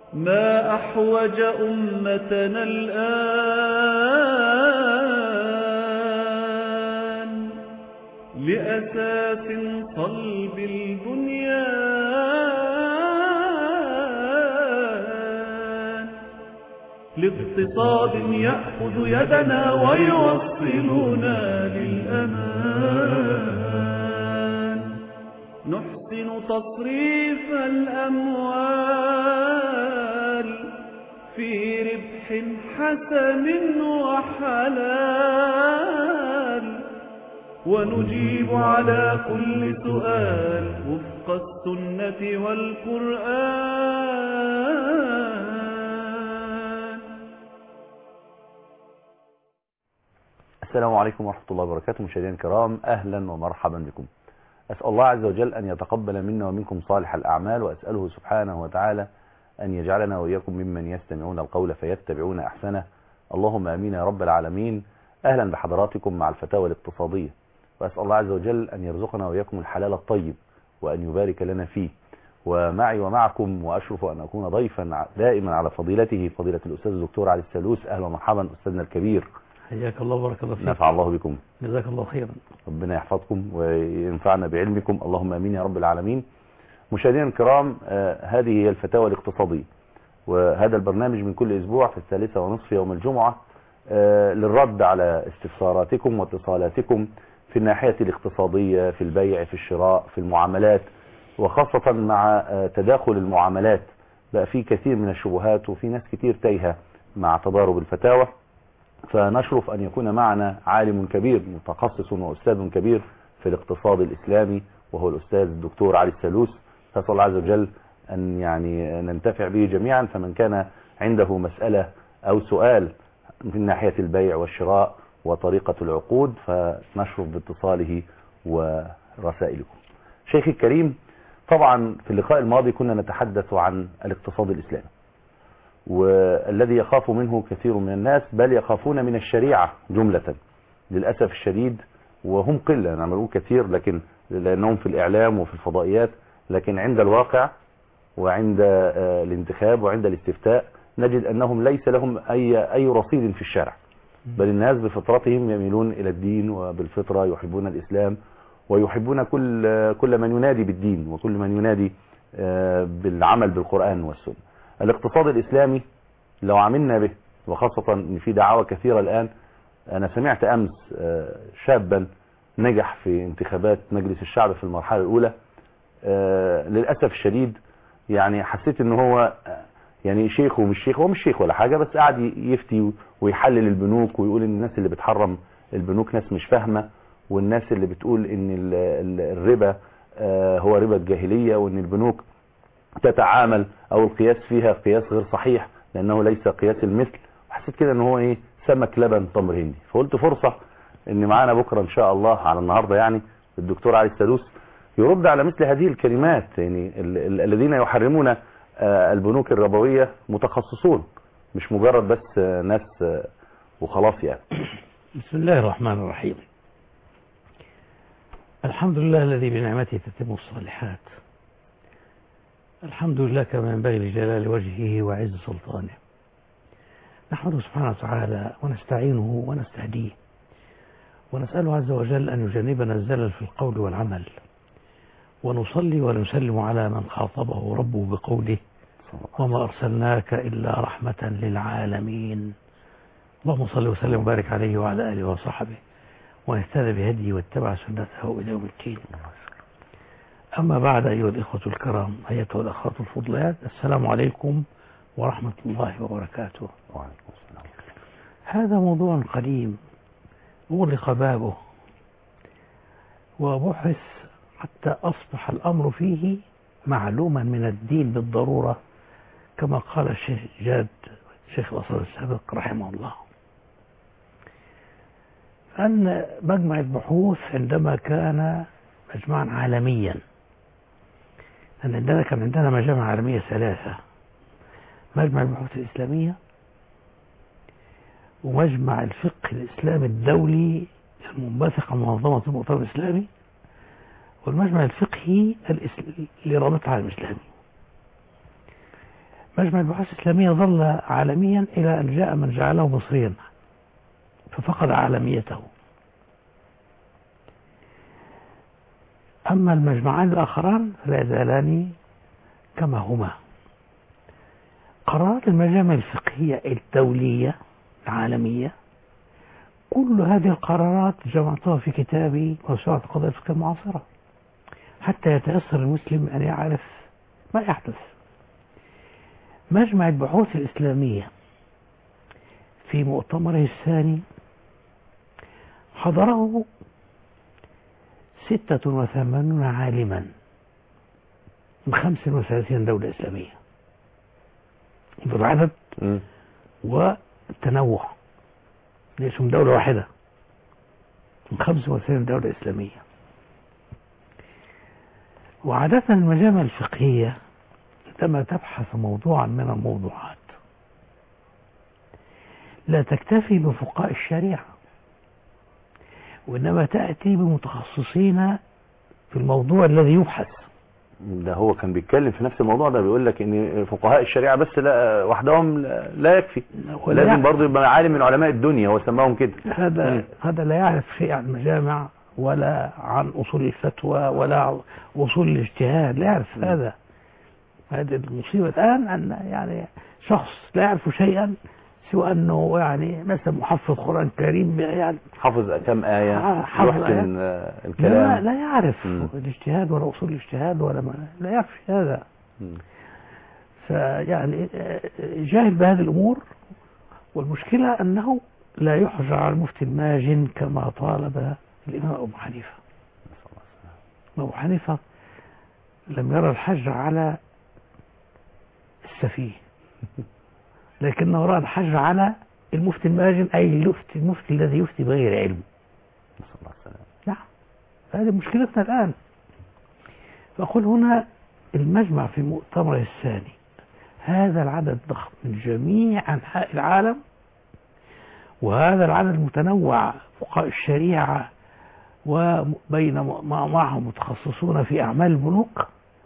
ما أحوج أمتنا الآن لأساس صلب البنيان، لاقتصاد يأخذ يدنا ويوصلنا للأمان، نحسن تصريف الأموال في ربح حسن وحلال، ونجيب على كل سؤال وفق السنة والقرآن. السلام عليكم ورحمة الله وبركاته. مشاهدينا الكرام، أهلا ومرحبا بكم. أسأل الله عز وجل أن يتقبل منا ومنكم صالح الأعمال، وأسأله سبحانه وتعالى أن يجعلنا وإياكم ممن يستمعون القول فيتبعون أحسنه. اللهم آمين يا رب العالمين. أهلا بحضراتكم مع الفتاوى الاقتصادية، وأسأل الله عز وجل أن يرزقنا وإياكم الحلال الطيب وأن يبارك لنا فيه. ومعي ومعكم وأشرف أن أكون ضيفا دائما على فضيلته فضيلة الأستاذ الدكتور علي السالوس. أهلا ومرحبا أستاذنا الكبير. حياك الله وبارك الله فيك. نفع الله بكم. جزاك الله خيرا. ربنا يحفظكم وينفعنا بعلمكم، اللهم امين يا رب العالمين. مشاهدينا الكرام، هذه هي الفتاوى الاقتصادية، وهذا البرنامج من كل اسبوع في 3:30 يوم الجمعة للرد على استفساراتكم واتصالاتكم في الناحية الاقتصادية، في البيع، في الشراء، في المعاملات، وخاصة مع تداخل المعاملات. بقى في كثير من الشبهات وفي ناس كتير تايهة مع تضارب الفتاوى، فنشرف أن يكون معنا عالم كبير متخصص وأستاذ كبير في الاقتصاد الإسلامي، وهو الأستاذ الدكتور علي السالوس. فأسأل الله عز وجل أن ننتفع به جميعا. فمن كان عنده مسألة أو سؤال في ناحية البيع والشراء وطريقة العقود فنشرف باتصاله ورسائلكم. شيخي الكريم، طبعا في اللقاء الماضي كنا نتحدث عن الاقتصاد الإسلامي، والذي يخاف منه كثير من الناس، بل يخافون من الشريعة جملة للأسف الشديد، وهم قلة. أنا بقول كثير لكن لأنهم في الإعلام وفي الفضائيات، لكن عند الواقع وعند الانتخاب وعند الاستفتاء نجد أنهم ليس لهم أي رصيد في الشارع، بل الناس بفطرتهم يميلون إلى الدين، وبالفطرة يحبون الإسلام ويحبون كل من ينادي بالدين وكل من ينادي بالعمل بالقرآن والسنة. الاقتصاد الإسلامي لو عملنا به، وخاصة ان في دعاوى كثيرة الآن. أنا سمعت أمس شابا نجح في انتخابات مجلس الشعب في المرحلة الأولى. للأسف الشديد يعني حسيت ان هو يعني شيخ ومش شيخ، هو مش شيخ ولا حاجة، بس قاعد يفتي ويحلل البنوك ويقول ان الناس اللي بتحرم البنوك ناس مش فاهمة، والناس اللي بتقول ان الربا هو ربا الجاهلية، وان البنوك تتعامل او القياس فيها قياس غير صحيح لانه ليس قياس المثل. وحسيت كده ان هو سمك لبن تمر هندي. فقلت فرصة ان معانا بكرة ان شاء الله على النهاردة يعني الدكتور علي السالوس يرد على مثل هذه الكلمات. يعني الذين يحرمون البنوك الربوية متخصصون، مش مجرد بس ناس وخلاص يعني. بسم الله الرحمن الرحيم. الحمد لله الذي بنعمته تتم الصالحات. الحمد لله كما ينبغي لجلال وجهه وعز سلطانه. نحمده سبحانه وتعالى ونستعينه ونستهديه، ونسأله عز وجل أن يجنبنا الزلل في القول والعمل، ونصلي ونسلم على من خاطبه ربه بقوله وما أرسلناك إلا رحمة للعالمين. اللهم صل وسلم وبارك عليه وعلى آله وصحبه ونهتدى بهديه واتبع سنته إلى يوم الدين. أما بعد، أيها الإخوة الكرام، أيتها الأخوات الفضليات، السلام عليكم ورحمة الله وبركاته. وعليكم السلام. هذا موضوع قديم أغلق بابه وبحث حتى أصبح الأمر فيه معلوما من الدين بالضرورة، كما قال الشيخ جاد شيخ الأصل السابق رحمه الله، أن مجمع البحوث عندما كان مجمعا عالميا، أن عندنا كان عندنا مجامع عالمية ثلاثة: مجمع البحوث الإسلامية، ومجمع الفقه الإسلامي الدولي المنبثق عن منظمة المؤتمر الإسلامي، والمجمع الفقهي لرابطة العالم الإسلامي. مجمع البحوث الإسلامية ظل عالميا إلى أن جاء من جعله مصريا ففقد عالميته. أما المجمعان الآخران فلا يزالان كما هما. قرارات المجامع الفقهية الدولية العالمية كل هذه القرارات جمعتها في كتابي موسوعة القضايا الفقهية المعاصرة حتى يتيسر المسلم أن يعرف ما يحدث. مجمع البحوث الإسلامية في مؤتمره الثاني حضره 86 عالما من 35 دولة إسلامية بالعدد والتنوع، ليش من دولة واحدة، من 35 دولة إسلامية. وعادة المجامع الفقهية عندما تبحث موضوعا من الموضوعات لا تكتفي بفقهاء الشريعة، وإنما تأتي بمتخصصين في الموضوع الذي يبحث. ده هو كان بيتكلم في نفس الموضوع ده، بيقول لك ان فقهاء الشريعة بس لا وحدهم لا يكفي، لازم برضه يبقى عالم من علماء الدنيا، هو سماهم كده. هذا لا يعرف شيء عن المجامع ولا عن أصول الفتوى ولا أصول الاجتهاد، لا يعرف هذا. هذه المصيبة الآن أن يعني شخص لا يعرف شيئا سوى أنه يعني مثلا محفظ قرآن كريم، يعني حافظ كم آية، يحسن الكلام، لا يعرف الاجتهاد ولا أصول الاجتهاد ولا لا يعرف هذا. فيعني جاهل بهذه الأمور، والمشكلة أنه لا يحجر على المفتي الماجن كما طالب الإمام أبو حنيفة. أبو حنيفة لم يرى الحجر على السفيه، لكنه رأى الحجر على المفتي الماجن، أي المفتي الذي يفتي بغير علم. نعم، هذه مشكلتنا الآن. فأقول هنا المجمع في مؤتمر الثاني هذا العدد ضخم من جميع أنحاء العالم، وهذا العدد المتنوع فقهاء الشريعة وبين معهم متخصصون في أعمال البنوك.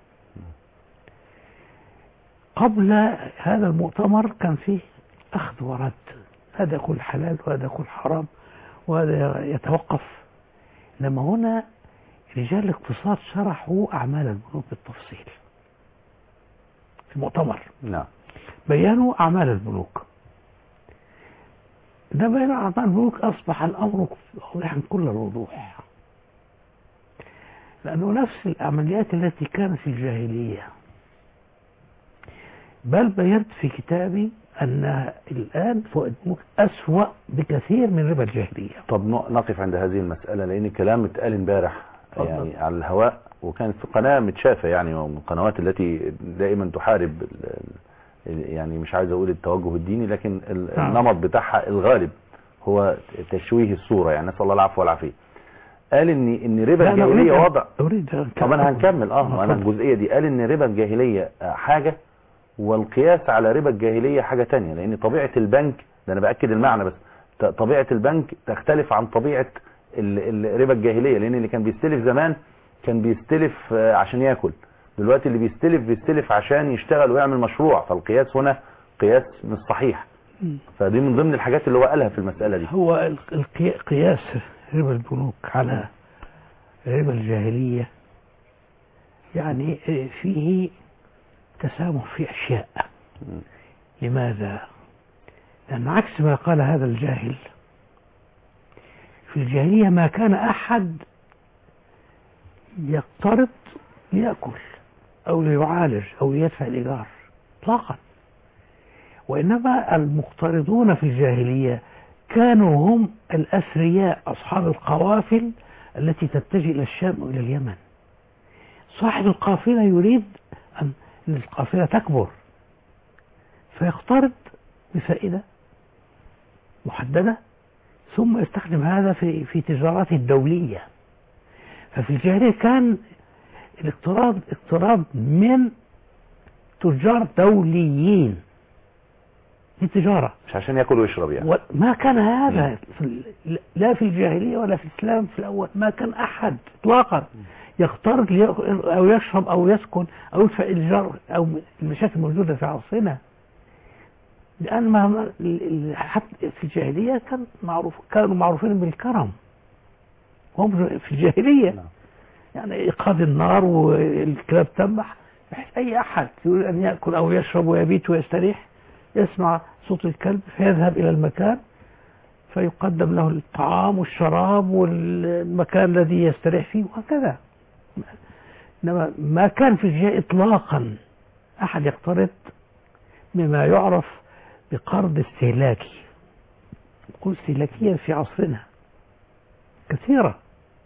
قبل هذا المؤتمر كان فيه أخذ ورد، هذا يقول حلال وهذا يقول حرام وهذا يتوقف. لما هنا رجال الاقتصاد شرحوا أعمال البنوك بالتفصيل في المؤتمر. نعم. بيانوا أعمال البنوك. ده بيانوا أعمال البنوك أصبح الأمر واضحا كل الوضوح، لأنه نفس العمليات التي كانت في الجاهلية. بل بينت في كتابي أن الآن فوائد البنوك أسوأ بكثير من ربا الجاهلية. طب نقف عند هذه المسألة، لأن الكلام اتقال امبارح يعني على الهواء، وكانت في قناة متشافة يعني، ومن القنوات التي دائما تحارب يعني مش عايز أقول التوجه الديني، لكن النمط بتاعها الغالب هو تشويه الصورة، يعني نسأل الله العفو والعافية. قال ان ربا الجاهلية وضع. طب انا هنكمل انا الجزئية دي. قال ان ربا الجاهلية حاجة والقياس على ربا الجاهلية حاجة تانية، لان طبيعة البنك ده انا بأكد المعنى بس، طبيعة البنك تختلف عن طبيعة ربا الجاهلية، لان اللي كان بيستلف زمان كان بيستلف عشان ياكل، دلوقتي اللي بيستلف عشان يشتغل ويعمل مشروع، فالقياس هنا قياس مش صحيح. فدي من ضمن الحاجات اللي هو قالها في المسألة دي. هو قياس ربا البنوك على ربا الجاهلية يعني فيه تسامح في أشياء. لماذا؟ لأن عكس ما قال هذا الجاهل، في الجاهلية ما كان أحد يقترض ليأكل أو ليعالج أو ليدفع الإيجار إطلاقا، وإنما المقترضون في الجاهلية كانوا هم الأثرياء أصحاب القوافل التي تتجه إلى الشام وإلى اليمن. صاحب القافلة يريد أن القافلة تكبر فيقترض بفائدة محددة ثم يستخدم هذا في تجارته الدولية. ففي الجاهلية كان الاقتراض من تجار دوليين للتجارة، مش عشان يأكل ويشرب يعني. ما كان هذا لا في الجاهلية ولا في الإسلام في الأول، ما كان أحد إطلاقا يخترق أو يشرب أو يسكن أو يدفع الإيجار أو المشاكل الموجودة في عصرنا. لأن حتى في الجاهلية كانوا معروفين بالكرم، هم في الجاهلية يعني إيقاد النار والكلاب تنبح، بحيث أي أحد يريد أن يأكل أو يشرب ويبيت ويستريح يسمع صوت الكلب فيذهب إلى المكان فيقدم له الطعام والشراب والمكان الذي يستريح فيه وهكذا. إنما ما كان في الجاهلية إطلاقا أحد يقترض مما يعرف بقرض استهلاكي. قرض استهلاكية في عصرنا كثيرة.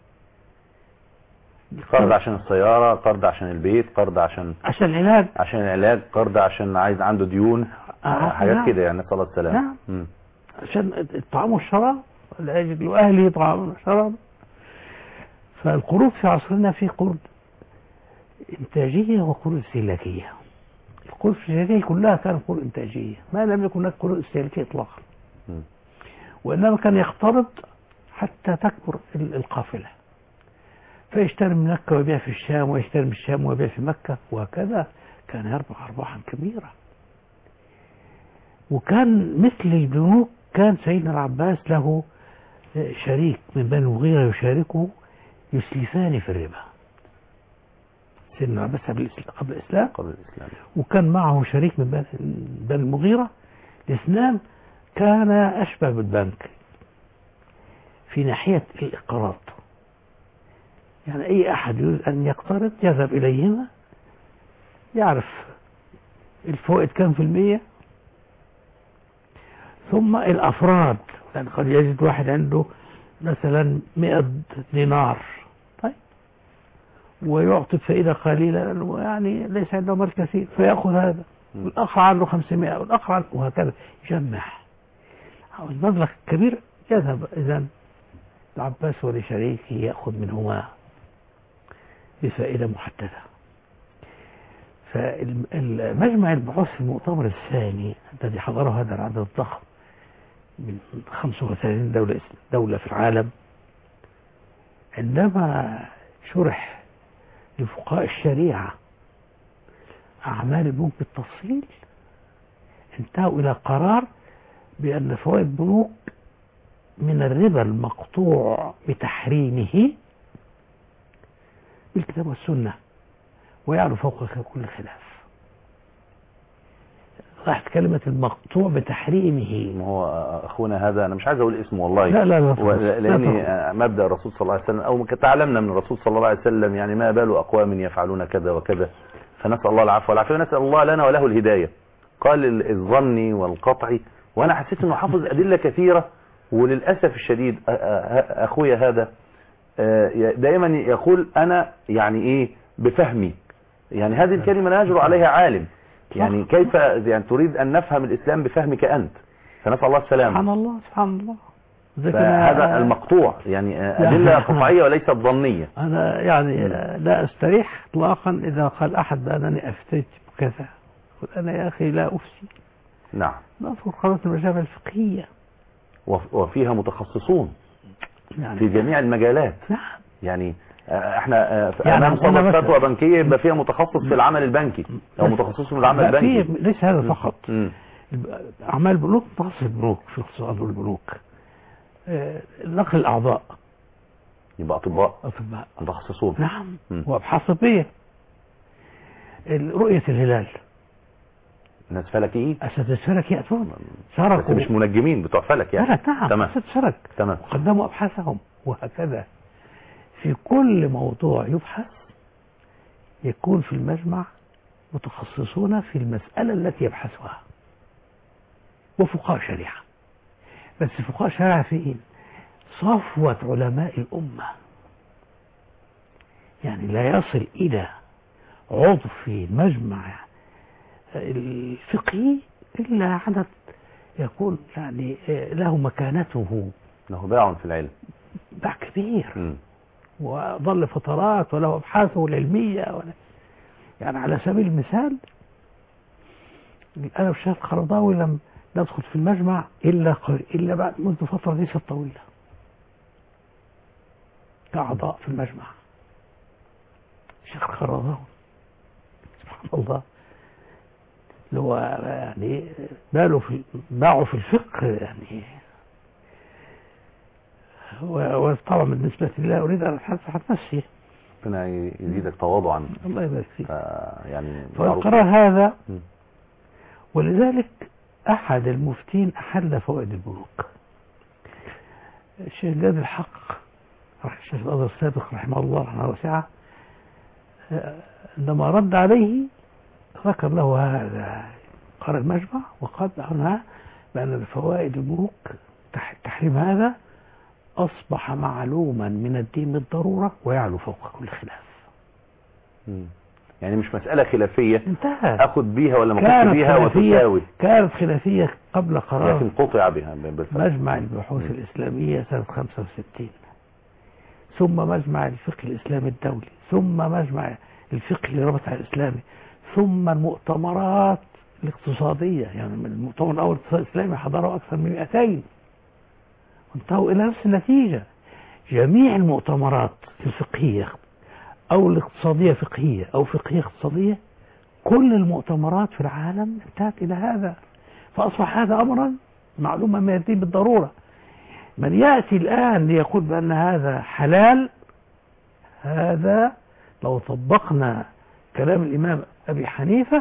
قرض عشان السيارة، قرض عشان البيت، قرض عشان العلاج، قرض عشان عايز عنده ديون، حاجات كده يعني. صلى الله عليه وسلم. نعم. عشان الطعام والشراب، لأجل أهلي طعام وشراب. فالقروض في عصرنا في قروض إنتاجية وقروض استهلاكية. القروض الاستهلاكية كلها كانت قروض إنتاجية، ما لم يكن هناك قروض استهلاكية إطلاقا. وإنما كان يقترض حتى تكبر القافلة، فيشتري من مكة ويبيع في الشام، ويشتري من الشام ويبيع في مكة، وهكذا كان يربح أرباحا كبيرة. وكان مثل البنوك، كان سيدنا العباس له شريك من بني المغيرة يشاركه يسلفان في الربا. سيدنا العباس قبل الإسلام، وكان معه شريك من بني المغيرة، الاثنان كان أشبه بالبنك في ناحية الإقراض. يعني أي أحد يريد أن يقترض يذهب إليهما، يعرف الفوائد كم في المية، ثم الأفراد، يعني قد يجد واحد عنده مثلا 100 دينار، طيب ويعطي فائدة قليلة لأنه يعني ليس عنده مال كثير، فيأخذ هذا، والآخر عنده 500 والآخر عنده، وهكذا يجمع المبلغ كبير. يذهب إذن العباس ولشريكه يأخذ منهما بفائدة محددة. فالمجمع البحوث في المؤتمر الثاني الذي حضره هذا العدد الضخم من 35 دولة في العالم، عندما شرح لفقهاء الشريعة أعمال البنوك بالتفصيل، انتهوا إلى قرار بأن فوائد البنوك من الربا المقطوع بتحريمه بالكتاب والسنة، ويعلو فوق كل خلاف. راحت كلمة المقطوع بتحريمه. ما هو أخونا هذا أنا مش عايز أقول اسمه والله، لا لأني مبدأ الرسول صلى الله عليه وسلم، أو تعلمنا من الرسول صلى الله عليه وسلم يعني ما بال أقوام يفعلون كذا وكذا، فنسأل الله العفو والعافية، ونسأل الله لنا وله الهداية. قال الظني والقطعي، وأنا حسيت أنه حافظ أدلة كثيرة، وللأسف الشديد أخويا هذا دائما يقول أنا يعني إيه بفهمي، يعني هذه الكلمة لا يجرؤ عليها عالم، يعني كيف يعني تريد أن نفهم الإسلام بفهمك أنت؟ فنسأل الله السلامة. سبحان الله سبحان الله. هذا المقطوع يعني أدلة قطعية وليست ظنية. أنا يعني لا أستريح إطلاقا إذا قال أحد بأنني أفتيت بكذا، أنا يا أخي لا أفتي. نعم. نذكر قناة المجامع الفقهية وفيها متخصصون يعني في جميع المجالات. نعم. يعني احنا امام صدر فتوى بنكيه يبقى فيها متخصص في العمل البنكي او متخصص في العمل البنكي. ليس هذا فقط. اعمال البنوك متخصص البنوك في اقتصاد البنوك، نقل الاعضاء يبقى اطباء متخصصون. نعم. وابحاث طبيه، رؤيه الهلال، ناس فلكيين، اساتذه فلك ياتون بس مش منجمين بتوع فلك يعني. لا نعم، اساتذه فلك تمام، وقدموا ابحاثهم، وهكذا في كل موضوع يبحث يكون في المجمع متخصصون في المسألة التي يبحثها، وفقهاء شريعة. بس فقهاء شريعة فين؟ صفوة علماء الأمة، يعني لا يصل إلى عضو في مجمع الفقهي إلا عدد يكون يعني له مكانته، له باع في العلم، باع كبير، وظل فترات وله أبحاثه العلمية يعني على سبيل المثال أنا والشيخ القرضاوي لم ندخل في المجمع إلا بعد منذ فترة ليست طويلة كأعضاء في المجمع. الشيخ القرضاوي سبحان الله، اللي هو يعني باعوا في الفقه يعني. وطبعا بالنسبة لي أريد أن أتحدث عن نفسي. ربنا يزيدك تواضعا. الله يبارك فيك. يعني فالقرار هذا، ولذلك أحد المفتين أحل فوائد البنوك. الشيخ جاد الحق الشيخ الأزهر السابق رحمه الله رحمه واسعة، عندما رد عليه ذكر له هذا، قال المجمع وقد هنا بأن فوائد البنوك تحريم هذا أصبح معلوما من الدين بالضرورة ويعلو فوق كل خلاف. يعني مش مسألة خلافية انتهت، أخذ بيها ولا ما أخذ بيها وتساوي. كانت خلافية قبل قرار لكن قطع بها مجمع البحوث الإسلامية سنة 65، ثم مجمع الفقه الإسلامي الدولي، ثم مجمع الفقه للرابطة الإسلامي، ثم المؤتمرات الاقتصادية. يعني المؤتمر الأول الاقتصاد الإسلامي حضره أكثر من 200 وانتهوا إلى نفس النتيجة. جميع المؤتمرات الفقهية أو الاقتصادية فقهية أو فقهية اقتصادية، كل المؤتمرات في العالم انتهت إلى هذا. فأصبح هذا أمرا معلومة من الدين بالضرورة. من يأتي الآن ليقول بأن هذا حلال، هذا لو طبقنا كلام الإمام أبي حنيفة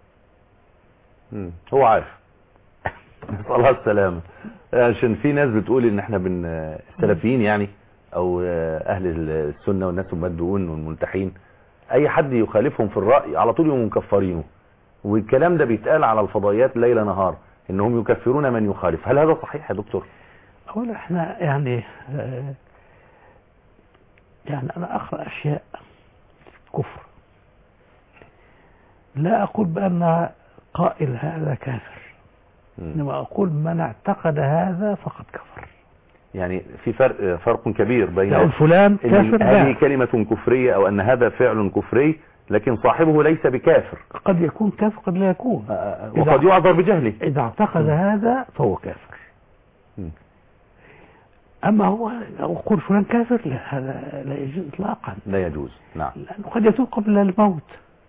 هو عارف. نسأل الله السلامة. عشان في ناس بتقول ان احنا السلفيين يعني او اهل السنة والناس المبدؤون والملتحين، اي حد يخالفهم في الرأي على طول يوم مكفرينه، والكلام ده بيتقال على الفضائيات ليل نهار انهم يكفرون من يخالف. هل هذا صحيح يا دكتور؟ اولا احنا يعني انا اقرأ اشياء كفر، لا اقول بان قائل هذا كافر، انما اقول من اعتقد هذا فقد كفر. يعني في فرق كبير بين فلان كافر هذه كلمة كفرية او ان هذا فعل كفري، لكن صاحبه ليس بكافر. قد يكون كافر قد لا يكون، وقد يعذر بجهله. اذا اعتقد هذا فهو كافر. اما هو يقول فلان كافر، لا، هذا لا يجوز اطلاقا. لا يجوز، نعم. لانه قد يتوب قبل الموت.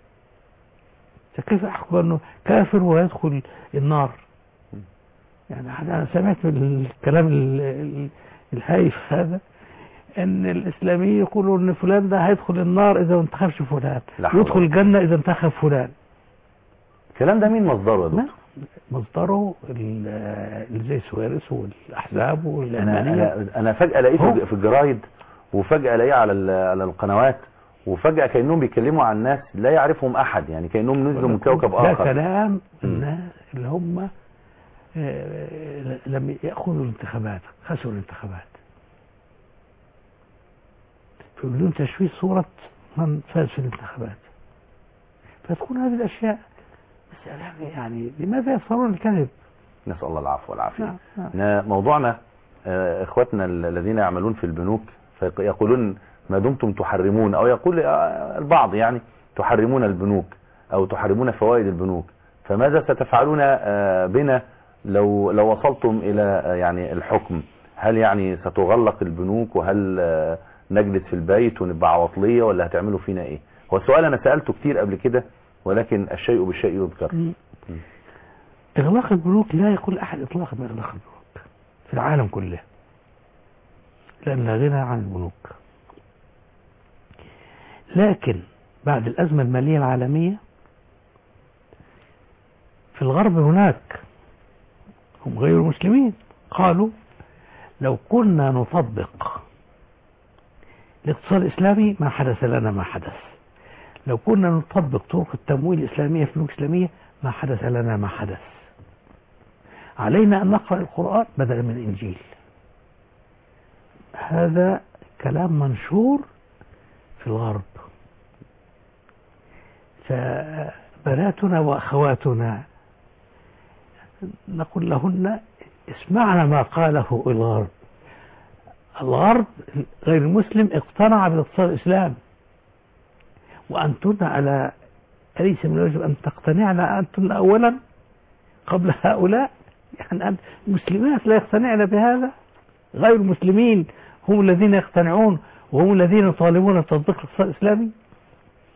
فكيف احكم انه كافر ويدخل النار؟ يعني انا سمعت الكلام الهايف هذا، ان الاسلاميين يقولوا ان فلان ده هيدخل النار اذا ما انتخبش فلان، يدخل الجنة اذا انتخب فلان. الكلام ده مين مصدره يا دكتور؟ مصدره اللي زي سوارس والاحزاب والعلمانية. انا فجأة لقيته في الجرايد، وفجأة الاقيه على القنوات، وفجأة كأنهم بيتكلموا عن ناس لا يعرفهم احد، يعني كأنهم نزلوا من كوكب اخر. ده كلام الناس اللي هم لم يأخذوا الانتخابات، خسروا الانتخابات، بدون تشويه صورة من فاز في الانتخابات. فتكون هذه الأشياء يعني لماذا يصرون الكذب؟ نسأل الله العفو والعافية. موضوعنا اخواتنا الذين يعملون في البنوك فيقولون ما دمتم تحرمون، او يقول البعض يعني تحرمون البنوك او تحرمون فوائد البنوك، فماذا ستفعلون بنا لو وصلتم الى يعني الحكم؟ هل يعني ستغلق البنوك، وهل نجلس في البيت ونبقى عواطلية، ولا هتعملوا فينا ايه؟ هو السؤال انا سألته كتير قبل كده، ولكن الشيء بالشيء يذكر. اغلاق البنوك لا يقول احد اطلاقا باغلاق البنوك في العالم كله، لان لا غنى عن البنوك. لكن بعد الازمة المالية العالمية في الغرب هناك هم غير مسلمين قالوا لو كنا نطبق الاقتصاد الإسلامي ما حدث لنا ما حدث، لو كنا نطبق طرق التمويل الإسلامية في البنوك الإسلامية ما حدث لنا ما حدث. علينا أن نقرأ القرآن بدلا من الإنجيل. هذا كلام منشور في الغرب. فبناتنا وأخواتنا نقول لهن اسمعنا ما قاله الغرب. الغرب غير المسلم اقتنع بالاقتصاد الإسلامي، وأنتن أليس من الواجب أن تقتنعن أنتن أولا قبل هؤلاء؟ يعني المسلمات لا يقتنعن بهذا، غير المسلمين هم الذين يقتنعون وهم الذين يطالبون بتطبيق الاقتصاد الإسلامي.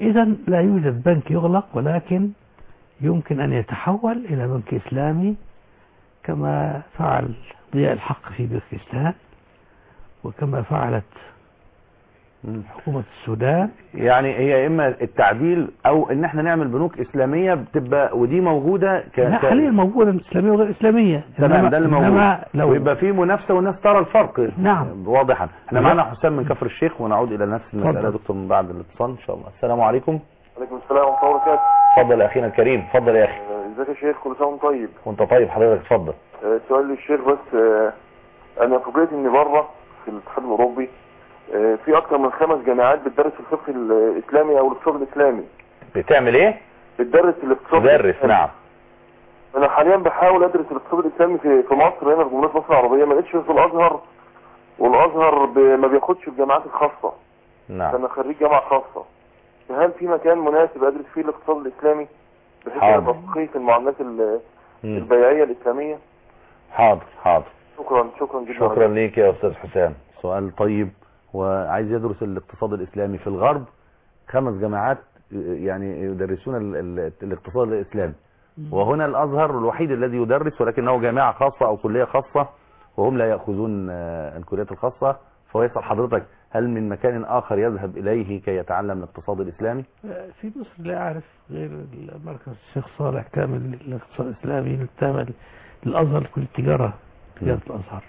إذا لا يوجد بنك يغلق، ولكن يمكن أن يتحول إلى بنك إسلامي كما فعل ضياء الحق في باكستان، وكما فعلت حكومة السودان. يعني هي اما التعديل او ان احنا نعمل بنوك اسلامية بتبقى، ودي موجودة لا حاليا موجودة اسلامية وغير اسلامية. تمام، ده اللي موجود، لو ويبقى في منافسة والناس ترى الفرق. نعم واضحا. احنا معنا حسام من كفر الشيخ، ونعود الى نفس المسألة دكتور من بعد الاتصال ان شاء الله. السلام عليكم. وعليكم السلام ورحمة الله وبركاته. اتفضل يا اخينا الكريم، اتفضل يا اخي. ازيك يا شيخ؟ كل سنة وانت طيب. وانت طيب حضرتك، اتفضل. سؤال للشيخ بس. انا فوجئت ان بره في الاتحاد الاوروبي في اكثر من 5 جامعات بتدرس الفقه الاسلامي او الاقتصاد الاسلامي. بتعمل ايه؟ بتدرس الاقتصاد تدرس. نعم. انا حاليا بحاول ادرس الاقتصاد الاسلامي في مصر، هنا في جمهورية مصر العربية. ما لقيتش في الازهر، والازهر ما بياخدش الجامعات الخاصة. نعم. انا خريج جامعة خاصة. فهل في مكان مناسب ادرس فيه الاقتصاد الاسلامي بحيث حاضر. تدقيق المعاملات البيعية الاسلامية؟ حاضر حاضر. شكرا جدا. شكرا ليك يا استاذ حسام، سؤال طيب. وعايز يدرس الاقتصاد الاسلامي في الغرب، 5 جامعات يعني يدرسون الاقتصاد الاسلامي، وهنا الازهر الوحيد الذي يدرس، ولكنه جامعة خاصة او كلية خاصة، وهم لا يأخذون الكليات الخاصة. فهو يسأل حضرتك هل من مكان آخر يذهب إليه كي يتعلم الاقتصاد الإسلامي؟ في مصر لا أعرف غير مركز الشيخ صالح كامل للاقتصاد الإسلامي التابع للأزهر، كل تجارة الأزهر.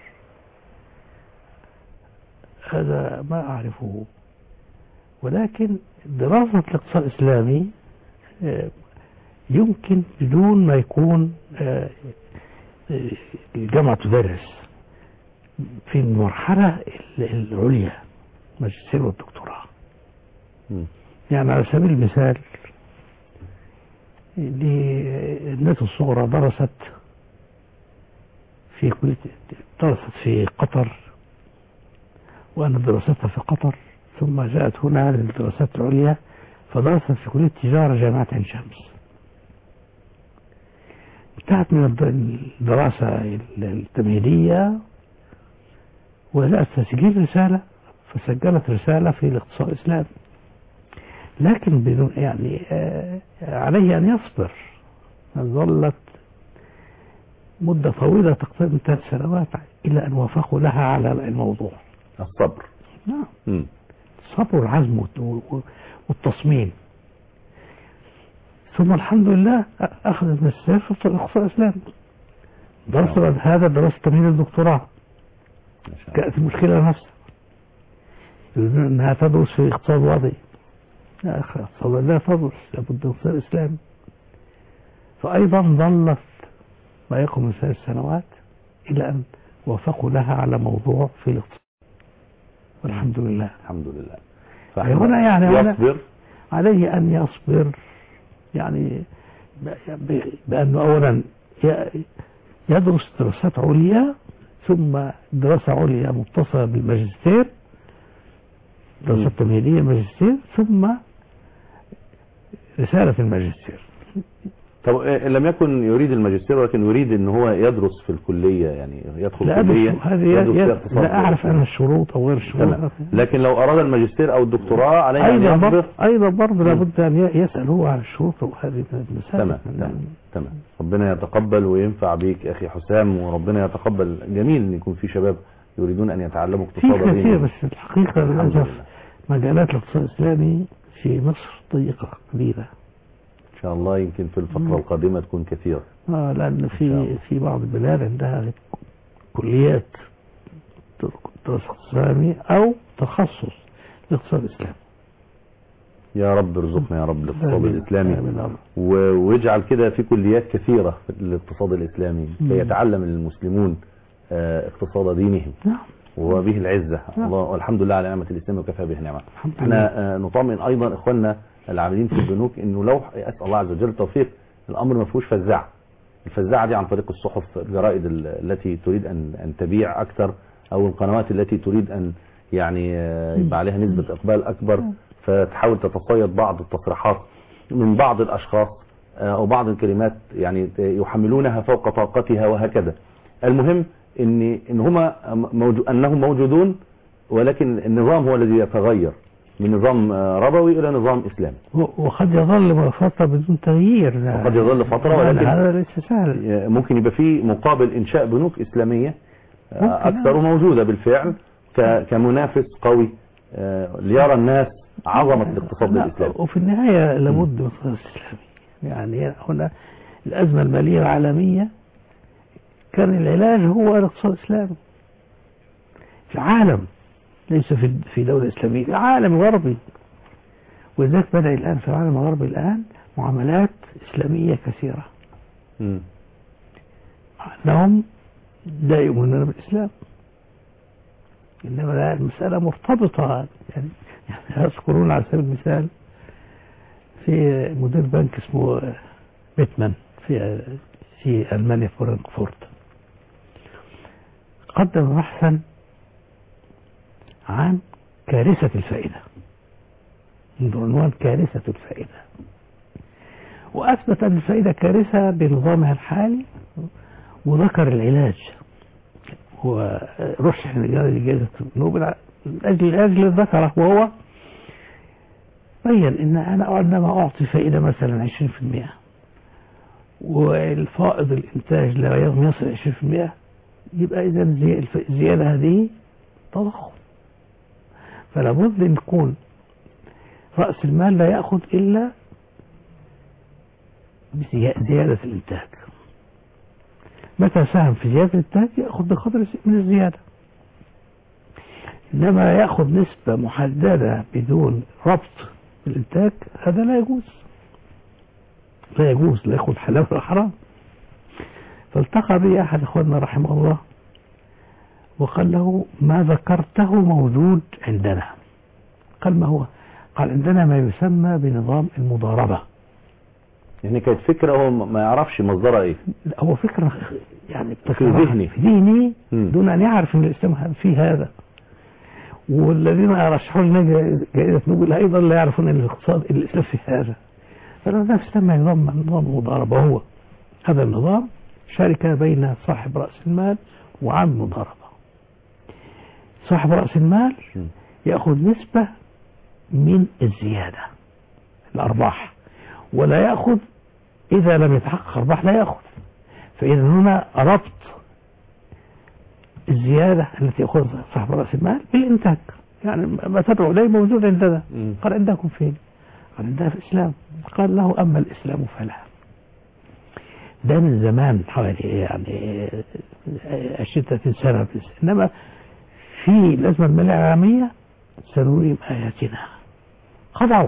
هذا ما أعرفه. ولكن دراسة الاقتصاد الإسلامي يمكن بدون ما يكون الجامعة تدرس في المرحلة العليا، ماجستير والدكتوراه. يعني على سبيل المثال الناس الصغرى درست في قطر، وأنا دراستها في قطر، ثم جاءت هنا للدراسات العليا فدرست في كلية تجارة جامعة عين شمس. انتهت من الدراسة التمهيدية وجاءت تسجيل رسالة، فسجلت رسالة في الاقتصاد الإسلامي. لكن بدون يعني عليه أن يصبر. ظلت مدة طويلة تقريبا 3 سنوات إلى أن وافقوا لها على الموضوع. الصبر. نعم. الصبر والعزم والتصميم. ثم الحمد لله أخذ الماجستير في الاقتصاد الإسلامي. درس هذا دراسة تمهيد الدكتوراه. كانت المشكلة نفسها أنها تدرس في اقتصاد وضعي. يا أخي اقتصاد لا تدرس، لابد من اقتصاد إسلامي. فأيضا ظلت ما يقوم من 3 سنوات إلى أن وافقوا لها على موضوع في الاقتصاد. والحمد لله. الحمد لله. فهنا يعني يصبر، عليه أن يصبر، يعني بأنه أولا يدرس دراسات عليا، ثم دراسة عليا متصلة بالماجستير، دراسة تمهيدية ماجستير، ثم رسالة الماجستير. طب لم يكن يريد الماجستير ولكن يريد ان هو يدرس في الكلية، يعني يدخل كلية. لا اعرف انا الشروط او غير الشروط. لكن لو اراد الماجستير او الدكتوراه عليه ان يصبر. ايضا برضه لابد ان يسأل هو عن الشروط وهذه المسائل. تمام. ربنا يتقبل وينفع بيك اخي حسام، وربنا يتقبل. جميل ان يكون في شباب يريدون ان يتعلموا اقتصاد. في كثير، بس الحقيقة للأسف مجالات الاقتصاد الإسلامي في مصر ضيقة قليلة. إن شاء الله يمكن في الفترة القادمة تكون كثيرة. لأن في بعض البلاد عندها كليات دراسة إسلامي أو تخصص الاقتصاد الإسلامي. يا رب ارزقنا يا رب الاقتصاد الإسلامي، ويجعل كده في كليات كثيرة في الاقتصاد الإسلامي كي يتعلم المسلمون اقتصاد دينهم. وبه العزة. الله والحمد لله على نعمة الإسلام وكفى به نعمة. احنا نطمئن أيضا إخواننا العاملين في البنوك انه لو اسال الله عز وجل التوفيق، الامر ما فيهوش فزاعه. الفزاعه دي عن طريق الصحف، الجرائد التي تريد ان تبيع اكثر، او القنوات التي تريد ان يعني يبقى عليها نسبه اقبال اكبر، فتحاول تتصيد بعض التصريحات من بعض الاشخاص او بعض الكلمات يعني يحملونها فوق طاقتها وهكذا. المهم انهم موجودون، ولكن النظام هو الذي يتغير. من نظام ربوي إلى نظام إسلامي. وقد يظل فترة بدون تغيير. وقد يظل فترة، ولكن هذا ليس سهل. ممكن يبقى فيه مقابل إنشاء بنوك إسلامية أكثر موجودة بالفعل كمنافس قوي ليرى الناس عظمة الاقتصاد الإسلامي. وفي النهاية لابد من الاقتصاد الإسلامي. يعني هنا الأزمة المالية العالمية كان العلاج هو الاقتصاد الإسلامي في العالم، ليس في دولة إسلامية، في العالم الغربي. ولذلك بدأ الآن في العالم الغربي الآن معاملات إسلامية كثيرة، أنهم لا يؤمنون بالإسلام، إنما المسألة مرتبطة. يعني يذكرون على سبيل المثال في مدير بنك اسمه بيتمان في ألمانيا فرانكفورت قدم بحثا عن كارثة الفائدة، من عنوان كارثة الفائدة، وأثبت أن الفائدة كارثة بنظامها الحالي، وذكر العلاج. هو رشح لجائزة نوبل أجل ذكره، وهو بين إن أنا عندما أعطي فائدة مثلا 20% والفائض الإنتاج لا يصل 20%، يبقى إذا الزيادة هذه تضخم. فلا بد أن يكون رأس المال لا يأخذ إلا بزيادة الإنتاج. متى ساهم في زيادة الإنتاج يأخذ بقدر من الزيادة، إنما يأخذ نسبة محددة بدون ربط بالإنتاج هذا لا يجوز، لا يجوز، لا يأخذ حلال ولا حرام. فالتقى به أحد إخواننا رحمه الله وقال له: ما ذكرته موجود عندنا. قال: ما هو؟ قال: عندنا ما يسمى بنظام المضاربة. يعني كانت فكرة هو ما يعرفش مصدرها ايه، هو فكرة يعني في ذهني دون أن يعرف أن الإسلام في هذا. والذين رشحوا لنا جائزة نوبل أيضا لا يعرفون أن الإسلام في هذا. فالنظام يسمى نظام المضاربة. هو هذا النظام شركة بين صاحب رأس المال وعامل مضاربة. صاحب رأس المال يأخذ نسبة من الزيادة الأرباح، ولا يأخذ إذا لم يتحقق أرباح، لا يأخذ. فإذا هنا ربط الزيادة التي يأخذها صاحب رأس المال بالإنتاج. يعني ما تدعو إليه موجود عندنا. قال: عندكم فين؟ قال: عندنا في الإسلام. قال له: أما الإسلام فلا. ده من زمان حوالي يعني 20-30 سنة. إنما في الأزمة المالية العالمية سنريهم آياتنا. خضعوا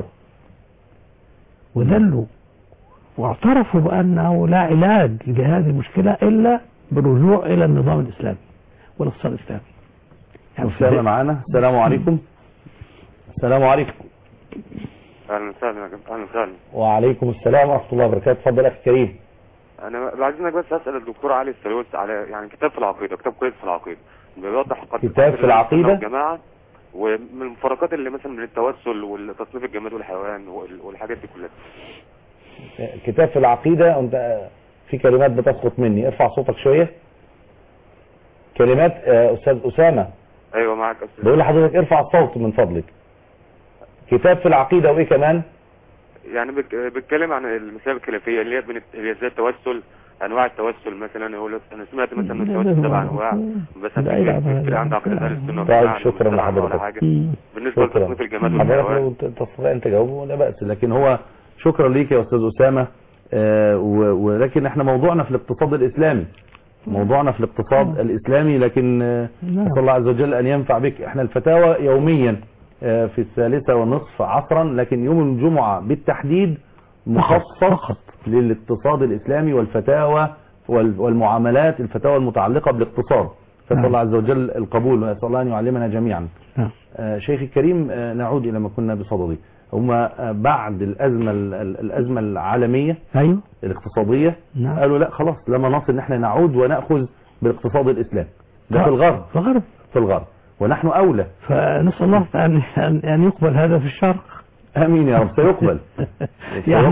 وذلوا واعترفوا بأنه لا علاج لهذه المشكلة إلا بالرجوع إلى النظام الإسلامي والاقتصاد الإسلامي. يعني أستاذ معانا. السلام عليكم. السلام عليكم. أهلا وسهلا. أهلا وسهلا. وعليكم السلام ورحمة الله وبركاته. اتفضل أخي كريم. أنا بعد إذنك بس أسأل الدكتور علي السلوس على يعني كتاب في العقيدة، كتاب كويس في العقيدة بيوضح كتاب في العقيدة والجماعة، ومن المفارقات اللي مثلا من التوسل والتصنيف الجماد والحيوان والحاجات دي كلها. كتاب في العقيدة. أنت في كلمات بتسقط مني، ارفع صوتك شوية. كلمات أستاذ أسامة. أيوة معك أستاذ. بقول لحضرتك ارفع الصوت من فضلك. كتاب في العقيدة وإيه كمان؟ يعني بيتكلم عن المسائل الخلافية اللي هي ازاي التوسل، انواع التوسل مثلا. انا سمعت مثلا التوسل 7 انواع، بس في عند عقيدة اهل السنة. طيب شكرا لحضرتك. بالنسبة لتصنيف الجماد حضرتك لو تستطيع ان تجاوبه لا بأس، لكن هو شكرا ليك يا استاذ أسامة. ولكن احنا موضوعنا في الاقتصاد الإسلامي، موضوعنا في الاقتصاد الإسلامي، لكن نسأل الله عز وجل أن ينفع بك. احنا الفتاوى يوميا في 3:30 عصرا، لكن يوم الجمعة بالتحديد مخصص للاقتصاد الإسلامي والفتاوى والمعاملات، الفتاوى المتعلقة بالاقتصاد. فنسأل الله عز وجل القبول، ونسأل الله أن يعلمنا جميعا. شيخ الكريم، نعود إلى ما كنا بصدده. هم بعد الأزمة العالمية أيوه الاقتصادية قالوا لا خلاص لما نصل ان احنا نعود ونأخذ بالاقتصاد الإسلامي. ده في الغرب ونحن أولى. فنسأل الله أن يقبل هذا في الشرق. آمين يا رب. سيقبل.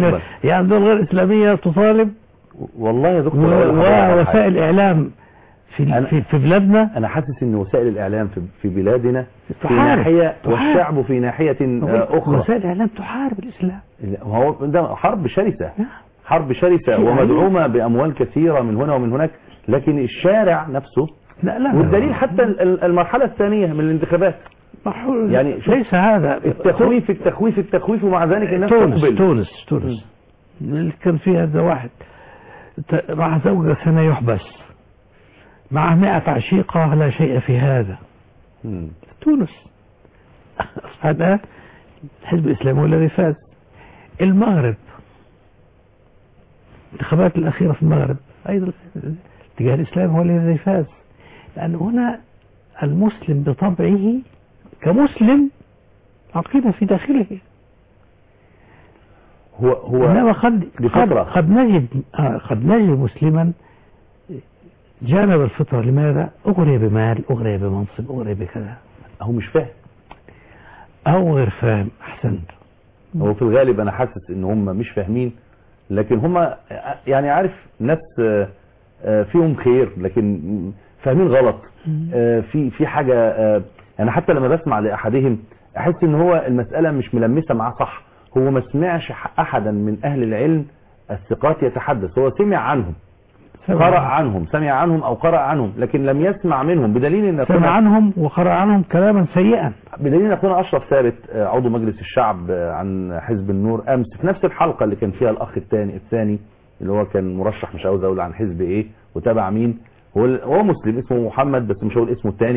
يعني دول غير إسلامية تطالب. والله يا دكتور ووسائل إعلام في بلادنا. انا حاسس ان وسائل الاعلام في بلادنا في تحارب. ناحية والشعب في ناحية اخرى. وسائل الاعلام تحارب الاسلام. هو ده حرب شرسة، نعم. حرب شرسة ومدعومة باموال كثيرة من هنا ومن هناك، لكن الشارع نفسه لا والدليل حتى المرحلة الثانية من الانتخابات يعني ليس هذا التخويف ومع ذلك الناس تونس اللي كان فيها هذا واحد راح زوجة سنة يحبس مع 100 عشيقة لا شيء في هذا. تونس هذا الحزب الإسلامي هو الذي فاز. المغرب الانتخابات الأخيرة في المغرب أيضا الاتجاه الإسلامي هو الذي فاز، لأن هنا المسلم بطبعه كمسلم عقيدة في داخله. هو إنما قد نجد مسلما جانب الفطرة. لماذا؟ أغري بمال، أغري بمنصب، أغري بكذا. هو مش فاهم أو غير فاهم. أحسنت. هو في الغالب أنا حاسس إن هم مش فاهمين، لكن هم يعني عارف ناس فيهم خير لكن فاهمين غلط. في حاجة أنا حتى لما بسمع لأحدهم أحس إن هو المسألة مش ملمسة معاه صح. هو ما سمعش أحدا من أهل العلم الثقات يتحدث. هو سمع عنهم، قرأ عنهم، سمع عنهم أو قرأ عنهم، لكن لم يسمع منهم، بدليل أن سمع عنهم وقرأ عنهم كلاما سيئا. بدليل أن أخونا أشرف ثابت عضو مجلس الشعب عن حزب النور أمس في نفس الحلقة اللي كان فيها الأخ الثاني اللي هو كان مرشح، مش عاوز أقول عن حزب إيه وتابع مين، هو مسلم اسمه محمد بس مش هقول اسمه الثاني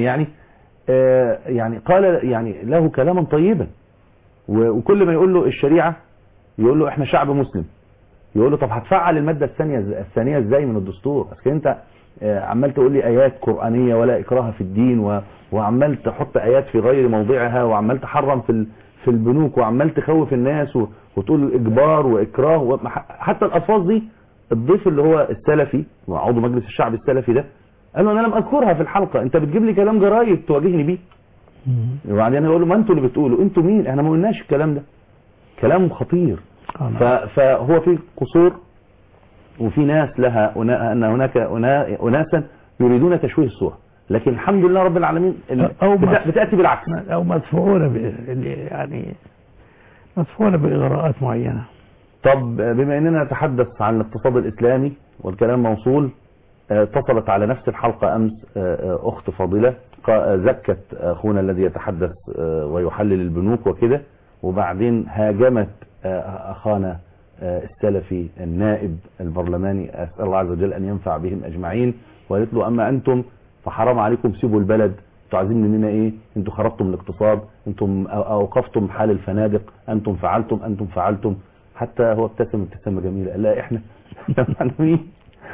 يعني قال يعني له كلاما طيبا، وكل ما يقول له الشريعة يقول له احنا شعب مسلم، يقول له طب هتفعل المادة الثانية ازاي من الدستور؟ اصل انت عمال تقول لي ايات قرآنية ولا اكراه في الدين، وعمال تحط ايات في غير موضعها، وعمال تحرم في البنوك، وعمال تخوف الناس وتقول اجبار واكراه، حتى الالفاظ دي الضيف اللي هو السلفي وعضو مجلس الشعب السلفي ده قال له انا لم اذكرها في الحلقة، انت بتجيب لي كلام جرايد تواجهني بيه. وبعدين يقول له ما انتوا اللي بتقولوا، انتوا مين؟ احنا ما قلناش الكلام ده، كلام خطير. فهو في قصور، وفي ناس لها ان هناك اناسا يريدون تشويه الصورة، لكن الحمد لله رب العالمين بتأتي بالعكس او مدفوعون يعني مدفوعون بإغراءات معينة. طب بما اننا نتحدث عن الاقتصاد الاسلامي والكلام موصول، اتصلت على نفس الحلقة امس اخت فاضلة زكت اخونا الذي يتحدث ويحلل البنوك وكده، وبعدين هاجمت اخانا السلفي النائب البرلماني، اسال الله عز وجل ان ينفع بهم اجمعين، وقالت له اما انتم فحرام عليكم سيبوا البلد، انتوا عايزين مننا ايه؟ انتوا خربتم الاقتصاد، انتم اوقفتم حال الفنادق، انتم فعلتم. حتى هو ابتسم ابتسامه جميله قال لا احنا مين؟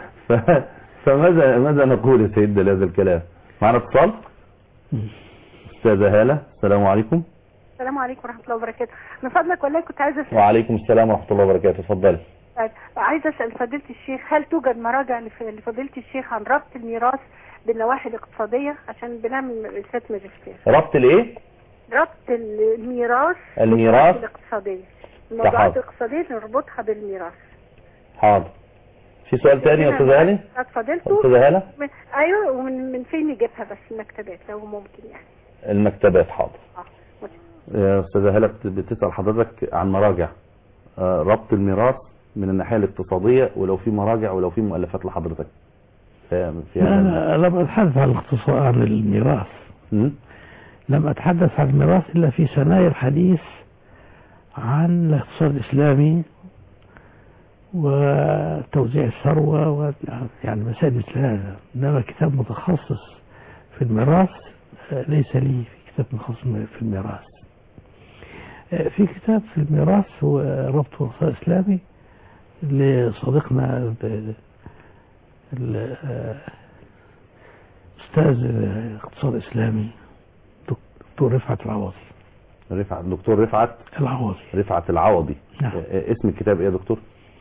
فماذا نقول يا سيدنا لهذا الكلام؟ معنا اتصال. استاذه هاله، السلام عليكم. السلام عليكم ورحمه الله وبركاته. من فضلك والله كنت عايزه اسال. وعليكم السلام ورحمه الله وبركاته، اتفضلي. عايزه اسال فضيله الشيخ، هل توجد مراجع لفضيله الشيخ عن ربط الميراث بالنواحي الاقتصاديه؟ عشان بنعمل رساله ماجستير. ربط الايه؟ ربط الميراث الاقتصاديه، الموضوعات الاقتصاديه نربطها بالميراث. حاضر. في سؤال تاني يا استاذه هاله؟ استاذه هاله؟ ايوه، ومن فين نجيبها بس؟ المكتبات لو ممكن يعني. المكتبات حاضر. يا استاذه هاله بتسال حضرتك عن مراجع ربط الميراث من الناحيه الاقتصاديه، ولو في مراجع ولو في مؤلفات لحضرتك. أنا لم أتحدث عن الميراث. لم أتحدث عن الميراث إلا في سنايا الحديث عن الاقتصاد الإسلامي وتوزيع الثروة يعني مسائل مثل هذا. إنما كتاب متخصص في الميراث ليس لي في كتاب متخصص في الميراث. في كتاب في الميراث هو ربط الاقتصاد الإسلامي لصديقنا أستاذ الاقتصاد الإسلامي دكتور رفعت العوضي. دكتور رفعت العوضي. نعم. اسم الكتاب ايه يا دكتور؟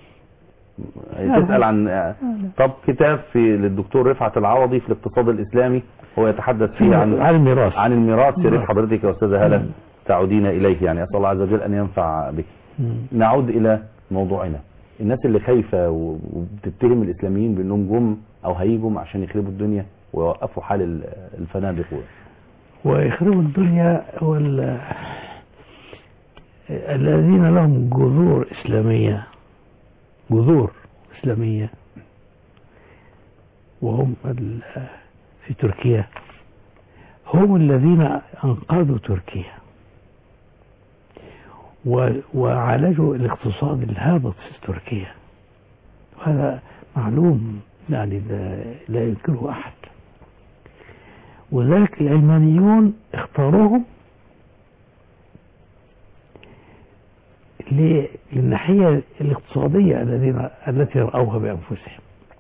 تسأل عن طب كتاب للدكتور رفعت العوضي في الاقتصاد الإسلامي، هو يتحدث فيه عن الميراث. يا ريت حضرتك يا أستاذة هالة تعودين إليه، يعني أسأل الله عز وجل أن ينفع بك. نعود إلى موضوعنا. الناس اللي خايفة وبتتهم الإسلاميين بأنهم جم أو هيجوا عشان يخربوا الدنيا، ويوقفوا حال الفنادق ويخربوا الدنيا الذين لهم جذور إسلامية وهم في تركيا، هم الذين أنقذوا تركيا وعالجوا الاقتصاد الهابط في تركيا، وهذا معلوم يعني لا ينكره أحد. وذلك العلمانيون اختاروهم للناحية الاقتصادية التي رأوها بأنفسهم.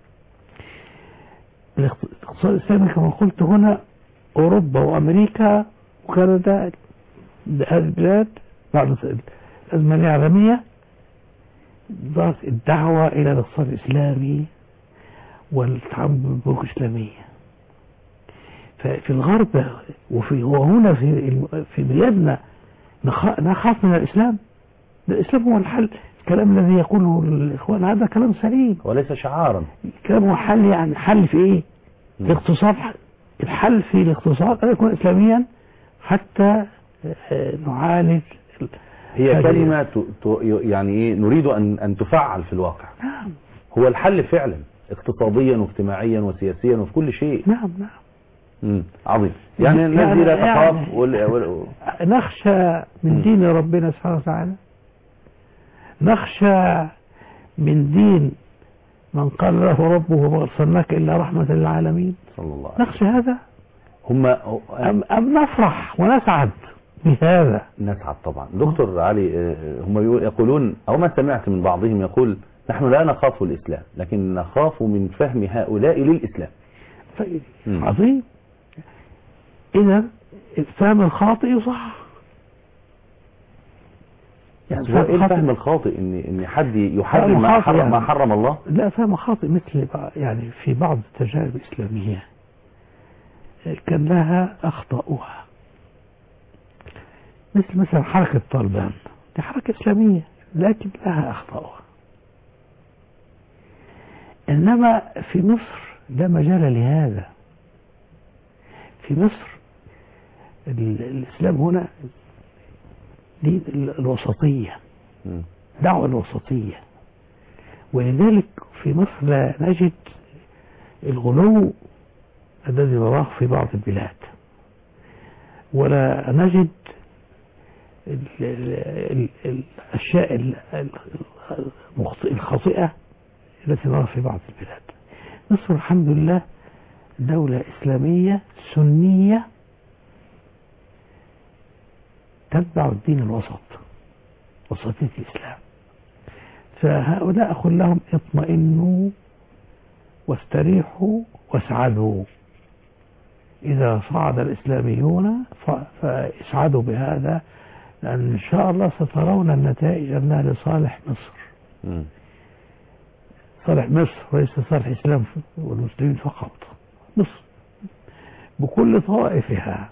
الاقتصاد الإسلامي كما قلت هنا أوروبا وأمريكا وكندا، هذه البلاد بعد الأزمة العالمية ضغط الدعوة إلى الاقتصاد الإسلامي والتعامل بالبنوك الإسلامية. ففي الغرب وهنا في بلادنا نخاف من الإسلام. الإسلام هو الحل. الكلام الذي يقوله الإخوان هذا كلام سليم وليس شعارا. الكلام هو حل، يعني حل في إيه؟ الاقتصاد. الحل في الاقتصاد أن يكون إسلاميا حتى نعالج. هي كلمة يعني إيه نريد أن تفعل في الواقع. نعم. هو الحل فعلا اقتصاديا واجتماعيا وسياسيا وفي كل شيء. نعم. عظيم. يعني الناس دي لا تخاف نخشى من دين ربنا سبحانه وتعالى، نخشى من دين من قال له ربه ما أرسلناك إلا رحمة للعالمين. صلى الله عليه وسلم. نخشى هذا أم نفرح ونسعد بهذا؟ نسعد طبعا. دكتور علي، هم يقولون أو ما سمعت من بعضهم يقول نحن لا نخاف الإسلام لكن نخاف من فهم هؤلاء للإسلام. عظيم. إذا الفهم الخاطئ يصح. يعني هو ايه الفهم الخاطئ ان حد يحرم ما حرم الله؟ لا، فهم خاطئ مثل يعني في بعض التجارب الإسلامية كان لها أخطاؤها، مثل حركة طالبان، دي حركة إسلامية لكن لها أخطاؤها. إنما في مصر لا مجال لهذا. في مصر الإسلام هنا دين الوسطية، دعوة الوسطية، ولذلك في مصر لا نجد الغلو الذي نراه في بعض البلاد، ولا نجد الأشياء الخاطئة التي نراها في بعض البلاد. مصر الحمد لله دولة إسلامية سنية تتبع الدين الوسط، وسطية الإسلام. فهؤلاء أقول لهم اطمئنوا واستريحوا واسعدوا. إذا صعد الإسلاميون فاسعدوا بهذا، لأن إن شاء الله سترون النتائج أنها لصالح مصر. صالح مصر وليس صالح الإسلام والمسلمين فقط. مصر بكل طوائفها،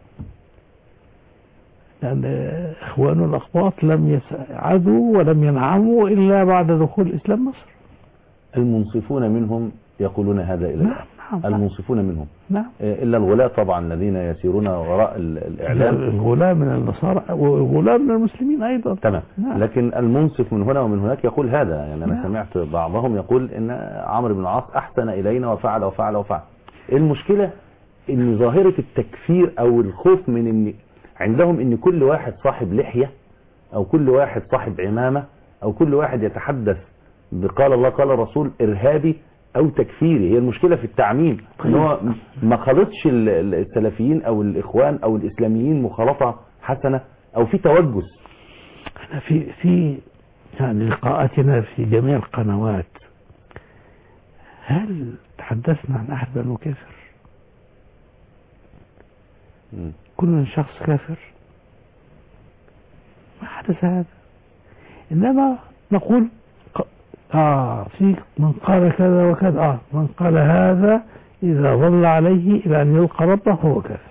لأن إخوان الأقباط لم يسعدوا ولم ينعموا إلا بعد دخول الإسلام مصر. المنصفون منهم يقولون هذا إلى نعم. المنصفون منهم. نعم. إلا الغلاة طبعا الذين يسيرون وراء الإعلام. الغلاة من النصارى والغلاة من المسلمين أيضا. تمام. نعم. لكن المنصف من هنا ومن هناك يقول هذا. يعني أنا نعم. سمعت بعضهم يقول إن عمرو بن العاص أحسن إلينا وفعل وفعل وفعل. المشكلة إن ظاهرة التكفير أو الخوف من إن عندهم إن كل واحد صاحب لحية أو كل واحد صاحب عمامة أو كل واحد يتحدث بقال الله قال الرسول إرهابي أو تكفيري. هي المشكلة في التعميم، إن هو ما خلطش السلفيين أو الإخوان أو الإسلاميين مخالطة حسنة أو في توجس. أنا في يعني لقاءاتنا في جميع القنوات هل تحدثنا عن أحد بأنه كافر؟ كل شخص كافر؟ ما حدث هذا. إنما نقول في من قال كذا وكذا، من قال هذا إذا ظل عليه إلى أن يلقى ربه فهو كافر.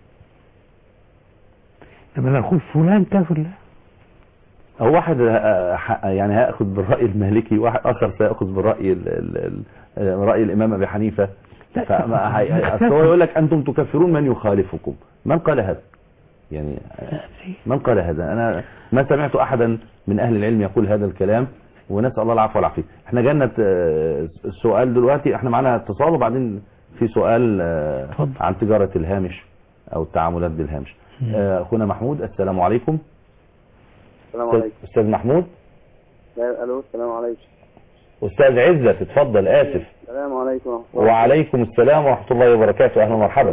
لما نقول فلان كافر، لا. هو واحد يعني هيأخذ بالرأي المالكي، واحد آخر سيأخذ بالرأي رأي الإمام أبي حنيفة. أصل هو يقول لك أنتم تكفرون من يخالفكم. من قال هذا؟ يعني من قال هذا؟ أنا ما سمعت أحدا من أهل العلم يقول هذا الكلام، ونسأل الله العفو والعافية. احنا جانا السؤال دلوقتي، احنا معنا اتصال وبعدين في سؤال عن تجارة الهامش أو التعاملات بالهامش. أخونا محمود، السلام عليكم. السلام عليكم. أستاذ محمود. الو السلام عليكم. أستاذ عزت، اتفضل. آسف. السلام عليكم ورحمة الله. وعليكم السلام ورحمة الله وبركاته. أهلا ومرحبا.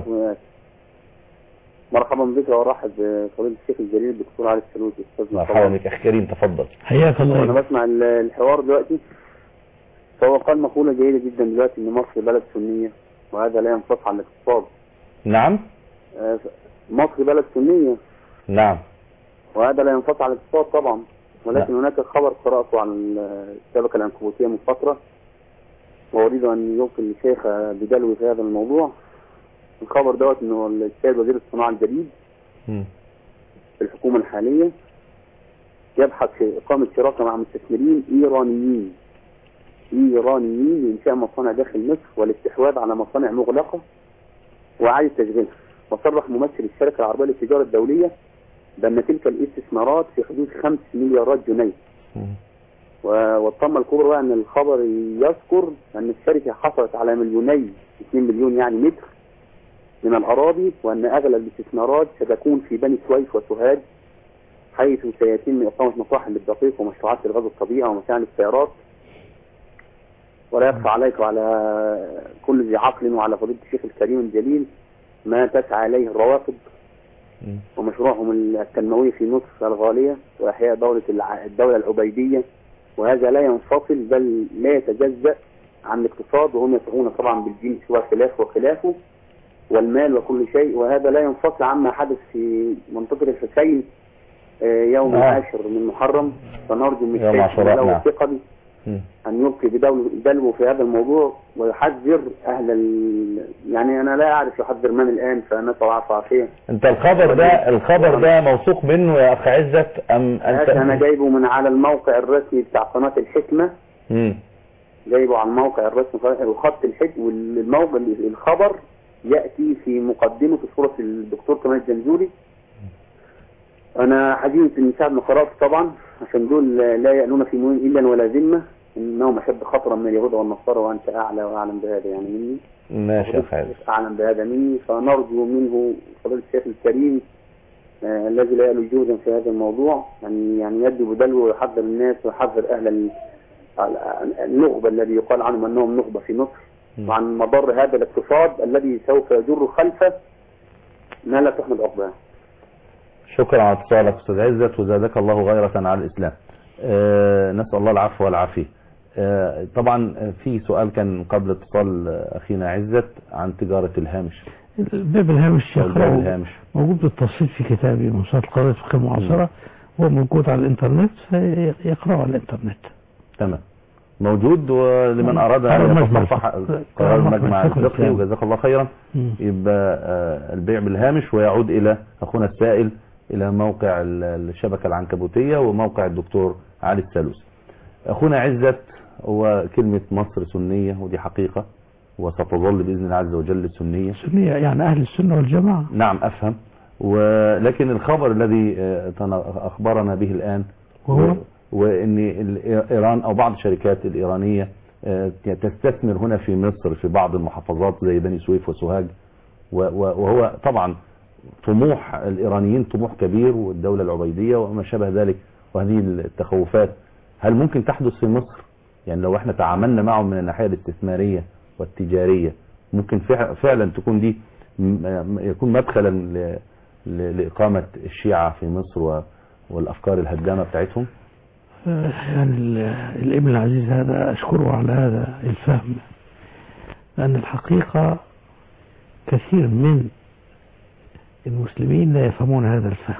مرحبا بك وارحب بفضيلة الشيخ الجليل الدكتور علي السلوسي. مرحبا بك أخي كريم، تفضل. حياك الله. أنا بسمع الحوار دلوقتي، فهو قال مقولة جيدة جدا دلوقتي إن مصر بلد سنية وهذا لا ينصف على الاقتصاد. نعم. مصر بلد سنية. نعم. وهذا لا ينصف على الاقتصاد طبعا، ولكن نعم. هناك خبر قرأته عن الشبكة العنكبوتية من فترة، وأريد أن يلقي الشيخ بدلو في هذا الموضوع. الخبر دوت إنه السيد وزير الصناعة الجديد في الحكومة الحالية يبحث في إقامة شراكة مع مستثمرين إيرانيين لإنشاء مصانع داخل مصر والاستحواذ على مصانع مغلقة وإعادة تشغيلها. وصرح ممثل الشركة العربية للتجارة الدولية بأن تلك الاستثمارات في حدود 5 مليارات جنيه. والطامة الكبرى أن الخبر يذكر أن الشركة حصلت على 2 مليون يعني متر من الأراضي، وأن أغلب الاستثمارات ستكون في بني سويف وسوهاج، حيث سيتم إقامة مصاحن للدقيق ومشروعات للغاز الطبيعي ومشاعر السيارات. ولا يخفى عليك وعلى كل ذي عقل وعلى فضيلة الشيخ الكريم الجليل ما تسعى إليه الروافض ومشروعهم التنموي في مصر الغالية وإحياء الدولة العبيدية، وهذا لا ينفصل بل لا يتجزأ عن الاقتصاد، وهم يسعون طبعا بالجنس وخلافه والمال وكل شيء، وهذا لا ينفصل عما حدث في منطقة الحسين يوم 10 من محرم. فنرجو من الشيخ له ثقة أن يلقي بدلو في هذا الموضوع ويحذر أهل يعني أنا لا أعرف يحذر من الآن، فنسأل الله العافية. أنت الخبر ده موثوق منه يا أخ عزت أم أنت؟ أنا جايبه من على الموقع الرسمي بتاع قناة الحكمة. جايبه على الموقع الرسمي وخط الحكمة، والموقع الخبر يأتي في مقدمة صورة الدكتور كمال الجنزوري. أنا حزين إن سعد مقرات طبعا، عشان دول لا يألون في مؤمن إلا ولا ذمة، إنهم أحب خطرا من اليهود والنصارى، وأنت أعلى وأعلم بهذا يعني مني. ماشي يا خالد. أعلم بهذا مني، فنرجو منه فضيلة الشيخ الكريم الذي لا يألو جهدا في هذا الموضوع يعني يدي بدلو ويحذر الناس ويحذر أهل النخبة الذي يقال عنهم أنهم نخبة في مصر، وعن مضر هذا الاقتصاد الذي سوف يجر خلفه ما لا تحمد عقباه. شكرا على اتصالك أستاذ عزت، وزادك الله غيرة على الإسلام. نسأل الله العفو والعافية. طبعا في سؤال كان قبل اتصال أخينا عزت عن تجارة الهامش. باب الهامش يقرأه موجود بالتفصيل في كتابي موسوعة القواعد الفقهية المعاصرة، هو موجود على الإنترنت، فيقرأه على الإنترنت. تمام، موجود. ولمن أراد أن يتصفح قرار المجمع الفقهي، وجزاك الله خيرا، يبقى البيع بالهامش. ويعود إلى أخونا السائل إلى موقع الشبكة العنكبوتية وموقع الدكتور علي السلوسي. أخونا عزت، هو كلمة مصر سنية ودي حقيقة، وستظل بإذن الله عز وجل سنية يعني أهل السنة والجماعة. نعم أفهم. ولكن الخبر الذي أخبرنا به الآن وهو وإن إيران أو بعض الشركات الإيرانية تستثمر هنا في مصر في بعض المحافظات زي بني سويف وسوهاج، وهو طبعا طموح الإيرانيين طموح كبير، والدولة العبيدية وما شابه ذلك. وهذه التخوفات هل ممكن تحدث في مصر؟ يعني لو احنا تعاملنا معهم من الناحية الاستثمارية والتجارية، ممكن فعلا تكون دي يكون مدخلا لإقامة الشيعة في مصر والأفكار الهدامة بتاعتهم؟ يعني الابن العزيز هذا أشكره على هذا الفهم، لأن الحقيقة كثير من المسلمين لا يفهمون هذا الفهم.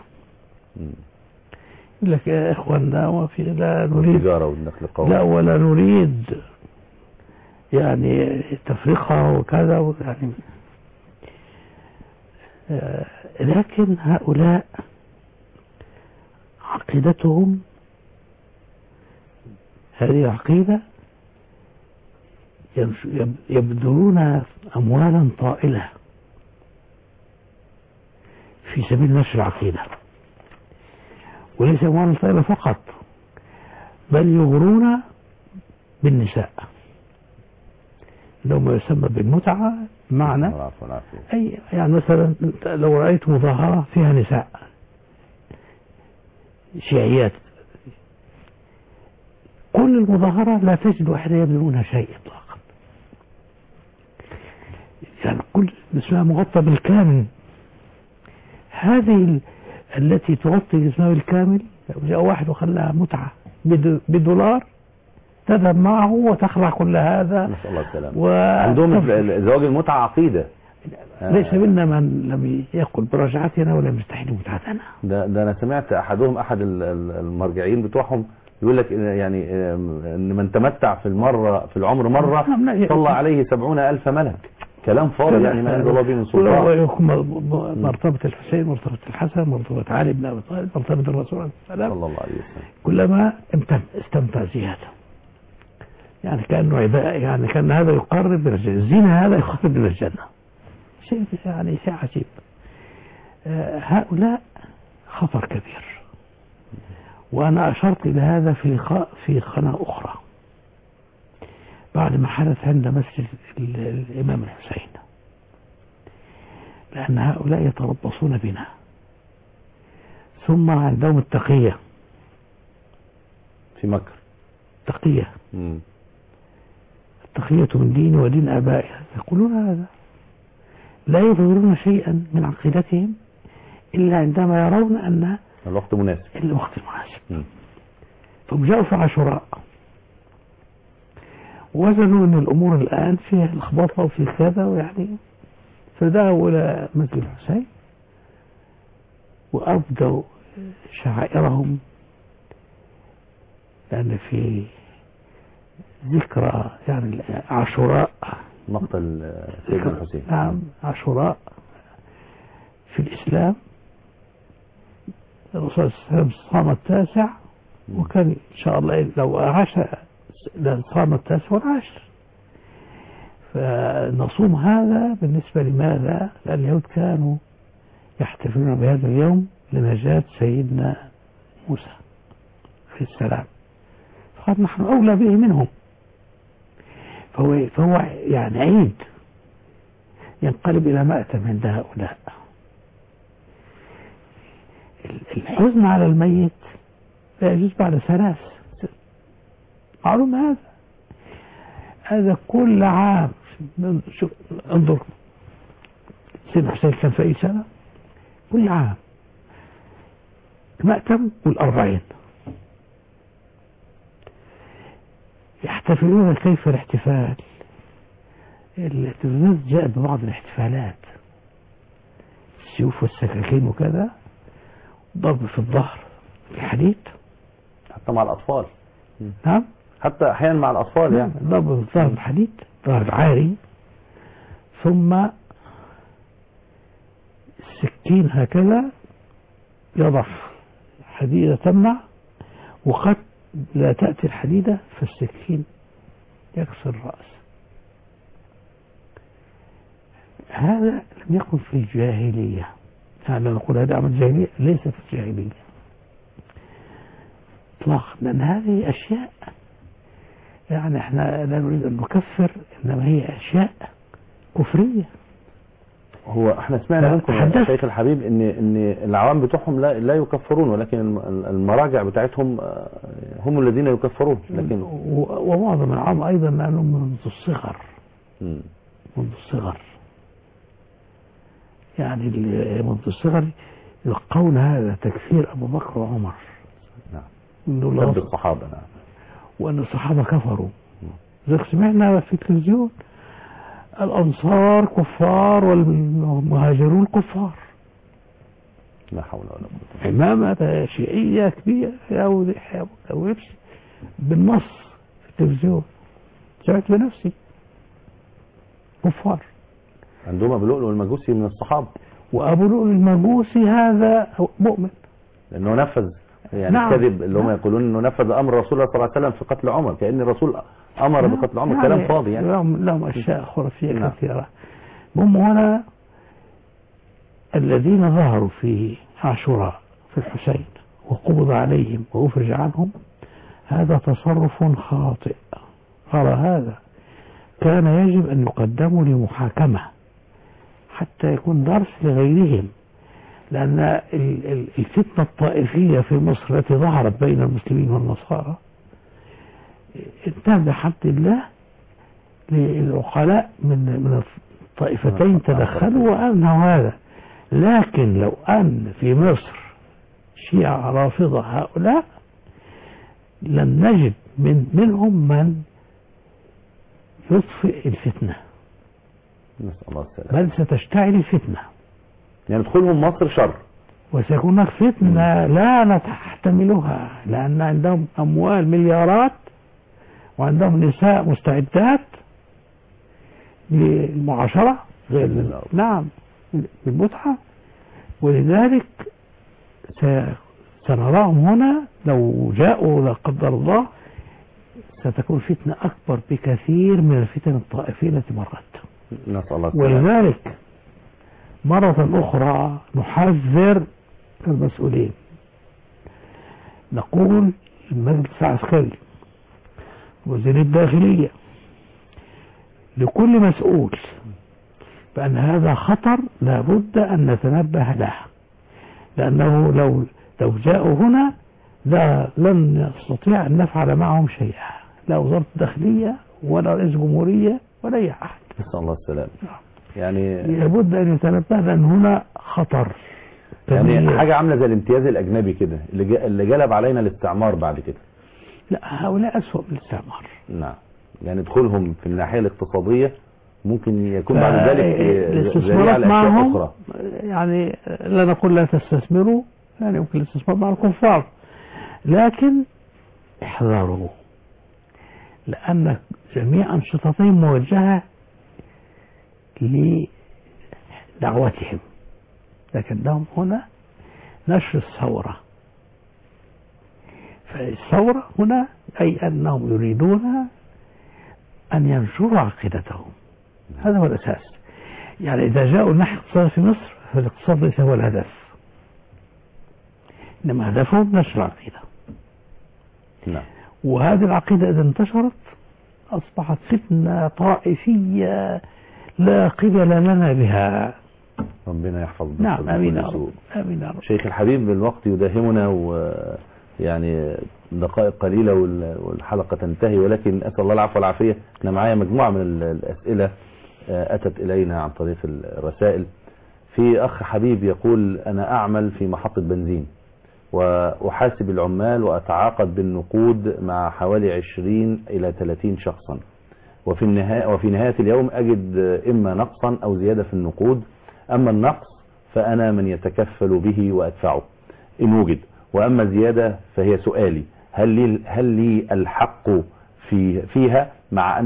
يقول لك يا إخواننا لا نريد التجارة والنقل القومي، لا ولا نريد يعني تفرقة وكذا يعني. لكن هؤلاء عقيدتهم هذه العقيدة يبذلون أموالا طائلة في سبيل نشر العقيدة، وليس أموالا طائلة فقط، بل يغرون بالنساء، لو ما يسمى بالمتعة معنى أي يعني مثلا لو رأيت مظاهرة فيها نساء شيعيات، كل المظاهرة لا تجد واحدة يبذلونها شيء إطلاقا، يعني كل جسمها مغطى بالكامل. هذه التي تغطي جسمها بالكامل لو جاء واحد وخلاها متعة بدولار تذهب معه وتخلع كل هذا. نسأل الله السلامة. عندهم زواج المتعة عقيدة. ليس منا من لم يقل براجعتنا ولم يستحل متعتنا. ده أنا سمعت أحد المرجعين بتوعهم يقول لك يعني ان من تمتع في العمر مرة صلى عليه 70,000 ملك. كلام فاضي يعني ما أنزل الله به من سلطان. مرتبة الحسين، مرتبة الحسن، مرتبة علي بن أبي طالب، مرتبة الرسول عليه السلام صلى الله عليه وسلم، كلما استمتع زيادة، يعني كأنه عباء، يعني كأن هذا يقرب إلى الجنة، الزنا هذا يقرب إلى الجنة، شيء يعني شيء عجيب. هؤلاء خطر كبير، وأنا أشرت إلى هذا في لقاء في قناة أخرى بعد ما حدث عند مسجد الإمام الحسين، لأن هؤلاء يتربصون بنا، ثم عندهم التقية في مكة، تقية التقية من دين ودين آبائها، يقولون هذا، لا يظهرون شيئا من عقيدتهم إلا عندما يرون أن الوقت مناسب. ثم جاءوا في عاشوراء ووزنوا أن الأمور الآن فيها لخبطة وفي كذا، ويعني فذهبوا إلى مسجد الحسين وأبدوا شعائرهم، لأن في ذكرى يعني عاشوراء مقتل سيدنا الحسين. نعم، عاشوراء في الإسلام الرسول صلى الله عليه وسلم صام التاسع، وكان إن شاء الله لو عاش صام التاسع والعاشر، فنصوم هذا بالنسبة لماذا؟ لأن اليهود كانوا يحتفلون بهذا اليوم لنجاة سيدنا موسى عليه السلام، فقال نحن أولى به منهم، فهو يعني عيد ينقلب إلى مأتم عند هؤلاء. الحزن على الميت لا يجوز بعد 3، معلوم هذا كل عام. شوف انظر سيدنا حسين كان في أي سنة؟ كل عام مأتم وال40 يحتفلون. كيف الاحتفال؟ التلفزيون جاء ببعض الاحتفالات، السيوف والسكاكين وكذا، ضرب في الظهر بالحديد، حتى مع الأطفال. نعم، حتى أحيانا مع الأطفال يعني ضرب في الظهر بالحديد، ضرب عاري، ثم السكين هكذا يضع حديدة تمنع، وقد لا تأتي الحديدة فالسكين يكسر الرأس. هذا لم يكن في الجاهلية، يعني نقول هذا عمل جاهلية، ليس في الجاهلية اطلاقا، لأن هذه أشياء يعني احنا لا نريد أن نكفر، إنما هي أشياء كفرية. هو احنا سمعنا منكم يا شيخ الحبيب ان العوام بتوعهم لا يكفرون، ولكن المراجع بتاعتهم هم الذين يكفرون. لكن ومعظم العوام ايضا لانهم منذ الصغر، منذ الصغر يعني منذ الصغر يلقون هذا تكفير ابو بكر وعمر. نعم، سب الصحابه. نعم، وان الصحابه كفروا. زي سمعنا في التلفزيون الأنصار كفار والمهاجرون كفار. لا حول ولا قوة. إمامة شيعية كبيرة أو يبسي بالنص في التلفزيون، سمعت بنفسي كفار. عندهم أبو لؤلؤ المجوسي من الصحابة، وأبو لؤلؤ المجوسي هذا مؤمن لأنه نفذ يعني نعم. الكذب اللي هم يقولون أنه نفذ أمر رسول الله صلى الله عليه وسلم في قتل عمر، كأن الرسول امر بقتل عمر، كلام فاضي يعني. لهم اشياء خرافيه كثيره. هم هنا الذين ظهروا في عاشوراء في الحسين وقبض عليهم وأفرج عنهم، هذا تصرف خاطئ. أرى هذا كان يجب أن يقدموا لمحاكمة حتى يكون درس لغيرهم، لأن الفتنة الطائفية في مصر التي ظهرت بين المسلمين والنصارى انتهى بحمد الله للعقلاء من الطائفتين تدخلوا وأنهوا هذا. لكن لو أن في مصر شيعة رافضة هؤلاء لن نجد منهم من يطفئ الفتنة، بل ستشتعل الفتنة. يعني دخولهم مصر شر، وسيكون هناك فتنة لا نحتملها، لأن عندهم أموال مليارات وعندهم نساء مستعدات للمعاشرة نعم بالمتعة، ولذلك سنراهم هنا لو جاءوا لا قدر الله ستكون فتنة أكبر بكثير من الفتن الطائفية التي مرت. نسأل الله. ولذلك مرة أخرى نحذر المسؤولين، نقول المجلس العسكري، وزير الداخلية، لكل مسؤول بأن هذا خطر لابد أن نتنبه له، لأنه لو جاءوا هنا لن نستطيع أن نفعل معهم شيئا، لا وزارة الداخلية ولا رئيس جمهورية ولا أي أحد. نسأل الله السلام. يعني لابد أن يتنبه لأن هنا خطر. يعني حاجة عاملة زي الامتياز الأجنبي كده اللي جلب علينا الاستعمار بعد كده. لا هؤلاء أسوأ من الاستعمار. نعم. يعني دخولهم في الناحية الاقتصادية ممكن يكون بعد ذلك الاستثمارات معهم أخرى. يعني لا نقول لا تستثمروا، يعني يمكن الاستثمار مع الكفار، لكن احذروا، لأن جميع أنشطتهم موجهة لدعوتهم، لكنهم هنا نشر الثورة. فالثورة هنا أي أنهم يريدون أن ينشروا عقيدتهم، هذا هو الأساس. يعني إذا جاءوا الناحية الاقتصادية في مصر فالاقتصاد ليس هو الهدف، إنما هدفهم نشر العقيدة. نعم. وهذه العقيدة إذا انتشرت أصبحت فتنة طائفية لا قبل لنا بها. ربنا يحفظ. نعم آمين يا رب. آمين يا رب. شيخ الحبيب الوقت يداهمنا، ويعني دقائق قليلة والحلقة تنتهي، ولكن أسأل الله العفو والعافية. أنا معايا مجموعة من الأسئلة أتت إلينا عن طريق الرسائل. في أخ حبيب يقول: أنا أعمل في محطة بنزين وأحاسب العمال وأتعاقد بالنقود مع حوالي 20 إلى 30 شخصا، وفي نهاية اليوم أجد إما نقصا أو زيادة في النقود. أما النقص فأنا من يتكفل به وأدفعه إن وجد، وأما زيادة فهي سؤالي: هل لي الحق فيها مع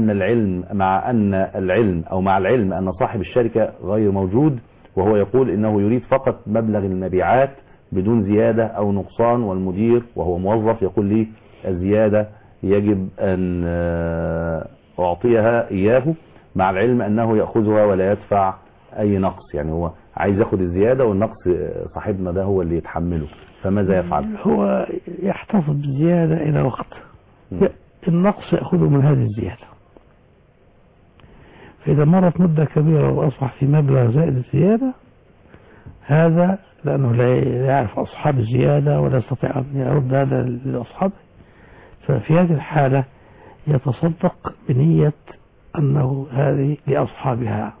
العلم أن صاحب الشركة غير موجود، وهو يقول إنه يريد فقط مبلغ المبيعات بدون زيادة أو نقصان، والمدير وهو موظف يقول لي الزيادة يجب أن أعطيها إياه، مع العلم أنه يأخذها ولا يدفع أي نقص. يعني هو عايز يأخذ الزيادة والنقص صاحبنا ده هو اللي يتحمله، فماذا يفعل؟ هو يحتفظ بالزيادة إلى وقت النقص يأخذه من هذه الزيادة، فإذا مرت مدة كبيرة وأصبح في مبلغ زائد الزيادة، هذا لأنه لا يعرف أصحاب الزيادة ولا يستطيع أن يرد هذا لأصحابه، ففي هذه الحالة يتصدق بنية أنه هذه لأصحابها.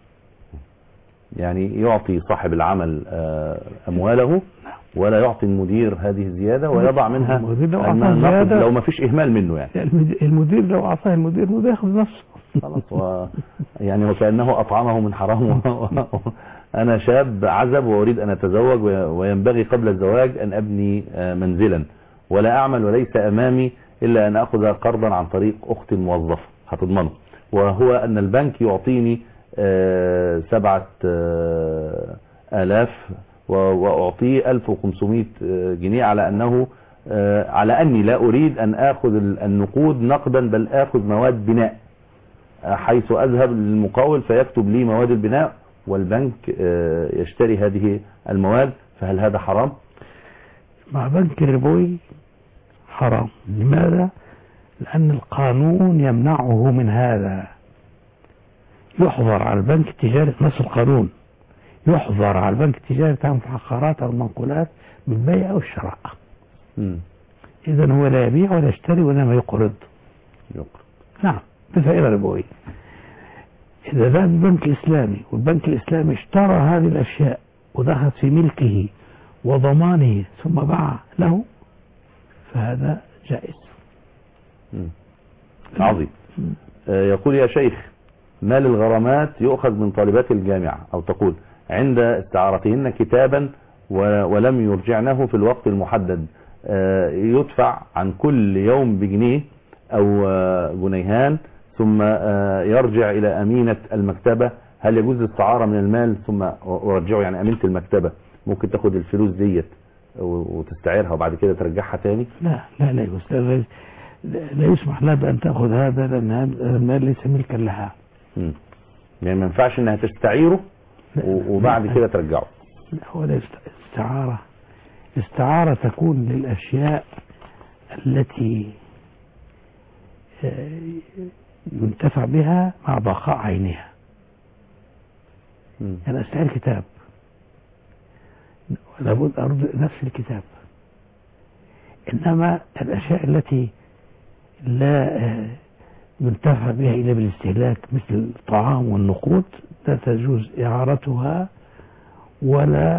يعني يعطي صاحب العمل أمواله ولا يعطي المدير هذه الزيادة ويضع منها لو ما فيش إهمال منه. يعني المدير لو أعطاه المدير ياخذ نفسه خلاص، يعني وكأنه أطعمه من حرام. أنا شاب عزب وأريد أن أتزوج، وينبغي قبل الزواج أن أبني منزلا، ولا أعمل وليس أمامي إلا أن أخذ قرضا عن طريق أخت موظفة هتضمنه، وهو أن البنك يعطيني 7,000 وأعطيه 1,500 جنيه على أنه على أني لا أريد أن أخذ النقود نقدا بل أخذ مواد بناء، حيث أذهب للمقاول فيكتب لي مواد البناء والبنك يشتري هذه المواد، فهل هذا حرام؟ مع بنك الربوي حرام. لماذا؟ لأن القانون يمنعه من هذا. يحظر على البنك التجاري، نص القانون يحظر على البنك التجاري تعمل في العقارات أو المنقولات بالبيع أو الشراء. إذن هو لا يبيع ولا يشتري وإنما يقرض. نعم، بفائدة ربوية. إذا ذهب البنك الإسلامي والبنك الإسلامي اشترى هذه الأشياء ودخلت في ملكه وضمانه ثم باع له فهذا جائز. عظيم. يقول يا شيخ مال الغرامات يؤخذ من طالبات الجامعة، أو تقول عند استعارتهن كتابا ولم يرجعنه في الوقت المحدد يدفع عن كل يوم بجنيه أو جنيهان ثم يرجع إلى أمينة المكتبة. هل يجوز الاستعارة من المال ثم أرجعه؟ يعني أمينة المكتبة ممكن تاخد الفلوس ديت وتستعيرها وبعد كده ترجعها تاني؟ لا يجوز، لا يسمح لها بأن تأخذ هذا لأن المال ليس ملكا لها. يعني ما ينفعش انها تستعيره وبعد كده ترجعه. لا، هو لا استعارة. استعارة تكون للأشياء التي ينتفع بها مع بقاء عينها. يعني استعير كتاب لابد أرد نفس الكتاب، إنما الأشياء التي لا ينتفع بها إلا بالاستهلاك مثل الطعام والنقود لا تجوز إعارتها ولا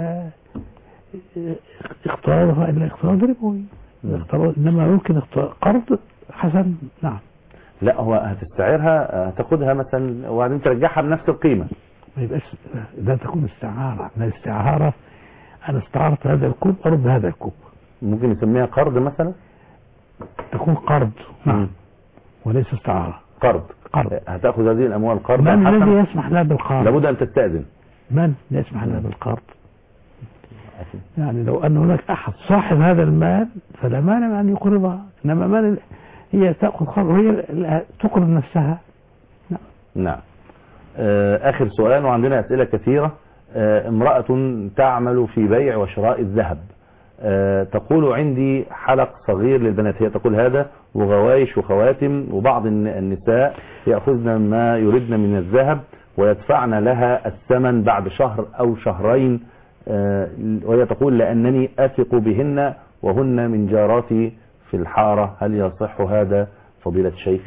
اقتراضها إلا اقتراض ربوي. إنما يمكن قرض حسن. نعم. لا، هو هتستعيرها هتاخدها مثلا وبعدين ترجعها بنفس القيمة. ما يبقاش لا تكون استعارة. من الاستعارة أنا استعرت هذا الكوب أرد هذا الكوب. ممكن نسميها قرض مثلا؟ تكون قرض. نعم. وليس استعارة. قرض. هتأخذ هذه الأموال قرض. من الذي يسمح لها بالقرض؟ لابد أن تستأذن. من يسمح لها بالقرض؟ يعني لو أن هناك أحد صاحب هذا المال فلا مانع أن يقرضها، إنما من هي تأخذ قرض وهي تقرض نفسها. نعم. آخر سؤال، وعندنا أسئلة كثيرة. امرأة تعمل في بيع وشراء الذهب، تقول عندي حلق صغير للبنات، هي تقول هذا وغوايش وخواتم، وبعض النساء يأخذن ما يردن من الذهب ويدفعن لها الثمن بعد شهر أو شهرين، وهي تقول لأنني أثق بهن وهن من جاراتي في الحارة. هل يصح هذا فضيلة الشيخ؟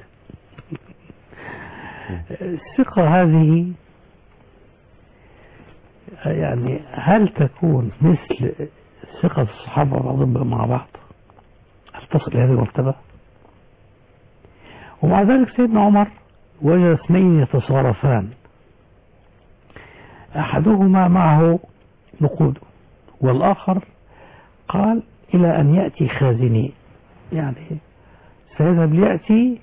الثقة هذه يعني هل تكون مثل ثقة الصحابة بعضهم مع بعض؟ هل تصل إلى هذه المرتبة؟ ومع ذلك سيدنا عمر وجد اثنين يتصارفان، أحدهما معه نقود والآخر قال إلى أن يأتي خازني، يعني سيذهب ليأتي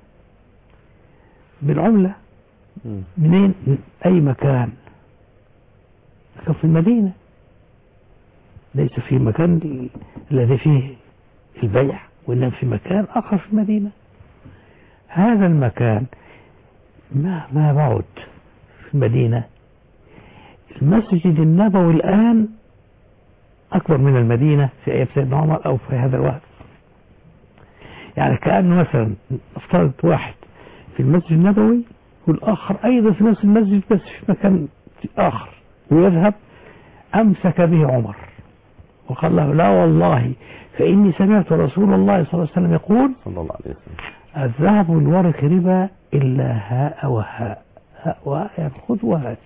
بالعملة منين؟ من أي مكان، لكن في المدينة، ليس في مكان الذي فيه البيع وإنما في مكان آخر في المدينة. هذا المكان ما بعد في المدينة. المسجد النبوي الآن أكبر من المدينة في أيام سيدنا عمر أو في هذا الوقت. يعني كأنه مثلا افترض واحد في المسجد النبوي والآخر أيضا في نفس المسجد بس في مكان آخر، ويذهب أمسك به عمر وقال له لا والله فإني سمعت رسول الله صلى الله عليه وسلم يقول صلى الله عليه وسلم الذهب والورق ربا إلا هاء وهاء، هاء وهاء يعني خذ وهات.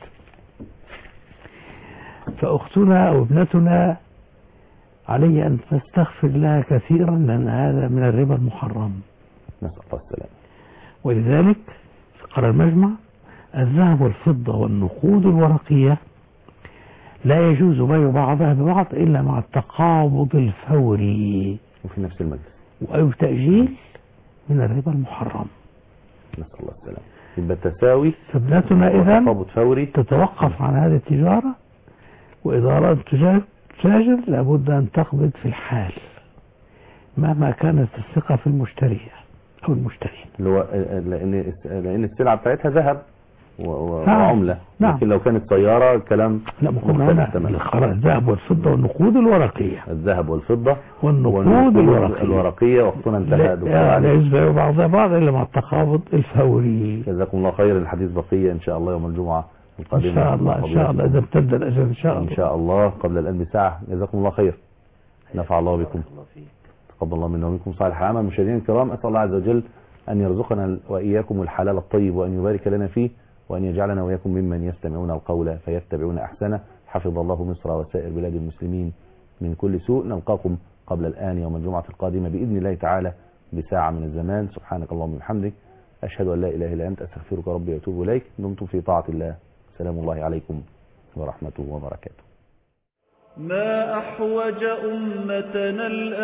فأختنا أو ابنتنا علي أن تستغفر لها كثيرا لأن هذا من الربا المحرم، نسأل الله السلام. ولذلك قال المجمع الذهب والفضة والنقود الورقية لا يجوز بيع بعضها ببعض إلا مع التقابض الفوري وفي نفس المجلس، أو تأجيل من الربا المحرم. نسأل الله السلام. يبقى التساوي فابنتنا إذن فوري تتوقف عن هذه التجارة، وإذا أردت تتاجر لابد أن تقبض في الحال مهما كانت الثقة في المشتري أو المشترين. اللي هو لأن السلعة بتاعتها ذهب وعملة. نعم. لكن لو كانت سيارة كلام لا، مختلف تماما. الذهب والفضة والنقود الورقية. الذهب والفضة والنقود الورقية وقتنا انتهى. لا يشبع بعضها بعض إلا مع التخابط الفوري. جزاكم الله خير. الحديث بقية إن شاء الله يوم الجمعة القادمة إن شاء الله. إن شاء الله إذا امتد الأجل إن شاء الله. إن شاء الله قبل الآن بساعة. جزاكم الله خير. نفع الله بكم. تقبل الله منا ومنكم صالح العمل. مشاهدينا الكرام، أسأل الله عز وجل أن يرزقنا وإياكم الحلال الطيب، وأن يبارك لنا فيه، وأن يجعلنا وإياكم ممن يستمعون القول فيتبعون أحسنه. حفظ الله مصر وسائر بلاد المسلمين من كل سوء. نلقاكم قبل الآن يوم الجمعة القادمة بإذن الله تعالى بساعة من الزمان. سبحانك اللهم وبحمدك، أشهد أن لا إله إلا أنت، أستغفرك ربي وأتوب إليك. دمتم في طاعة الله. سلام الله عليكم ورحمته وبركاته. ما أحوج أمتنا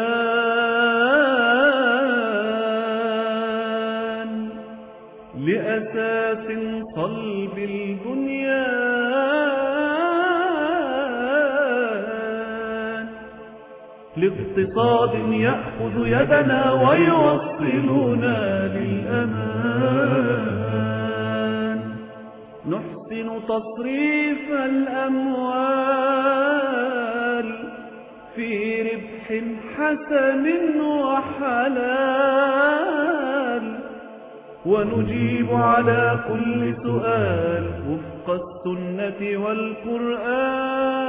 الآن لأساس صلب البنيان، لاقتصاد يأخذ يدنا ويوصلنا للأمان، نحسن تصريف الأموال في ربح حسن وحلال، ونجيب على كل سؤال وفق السنة والقرآن.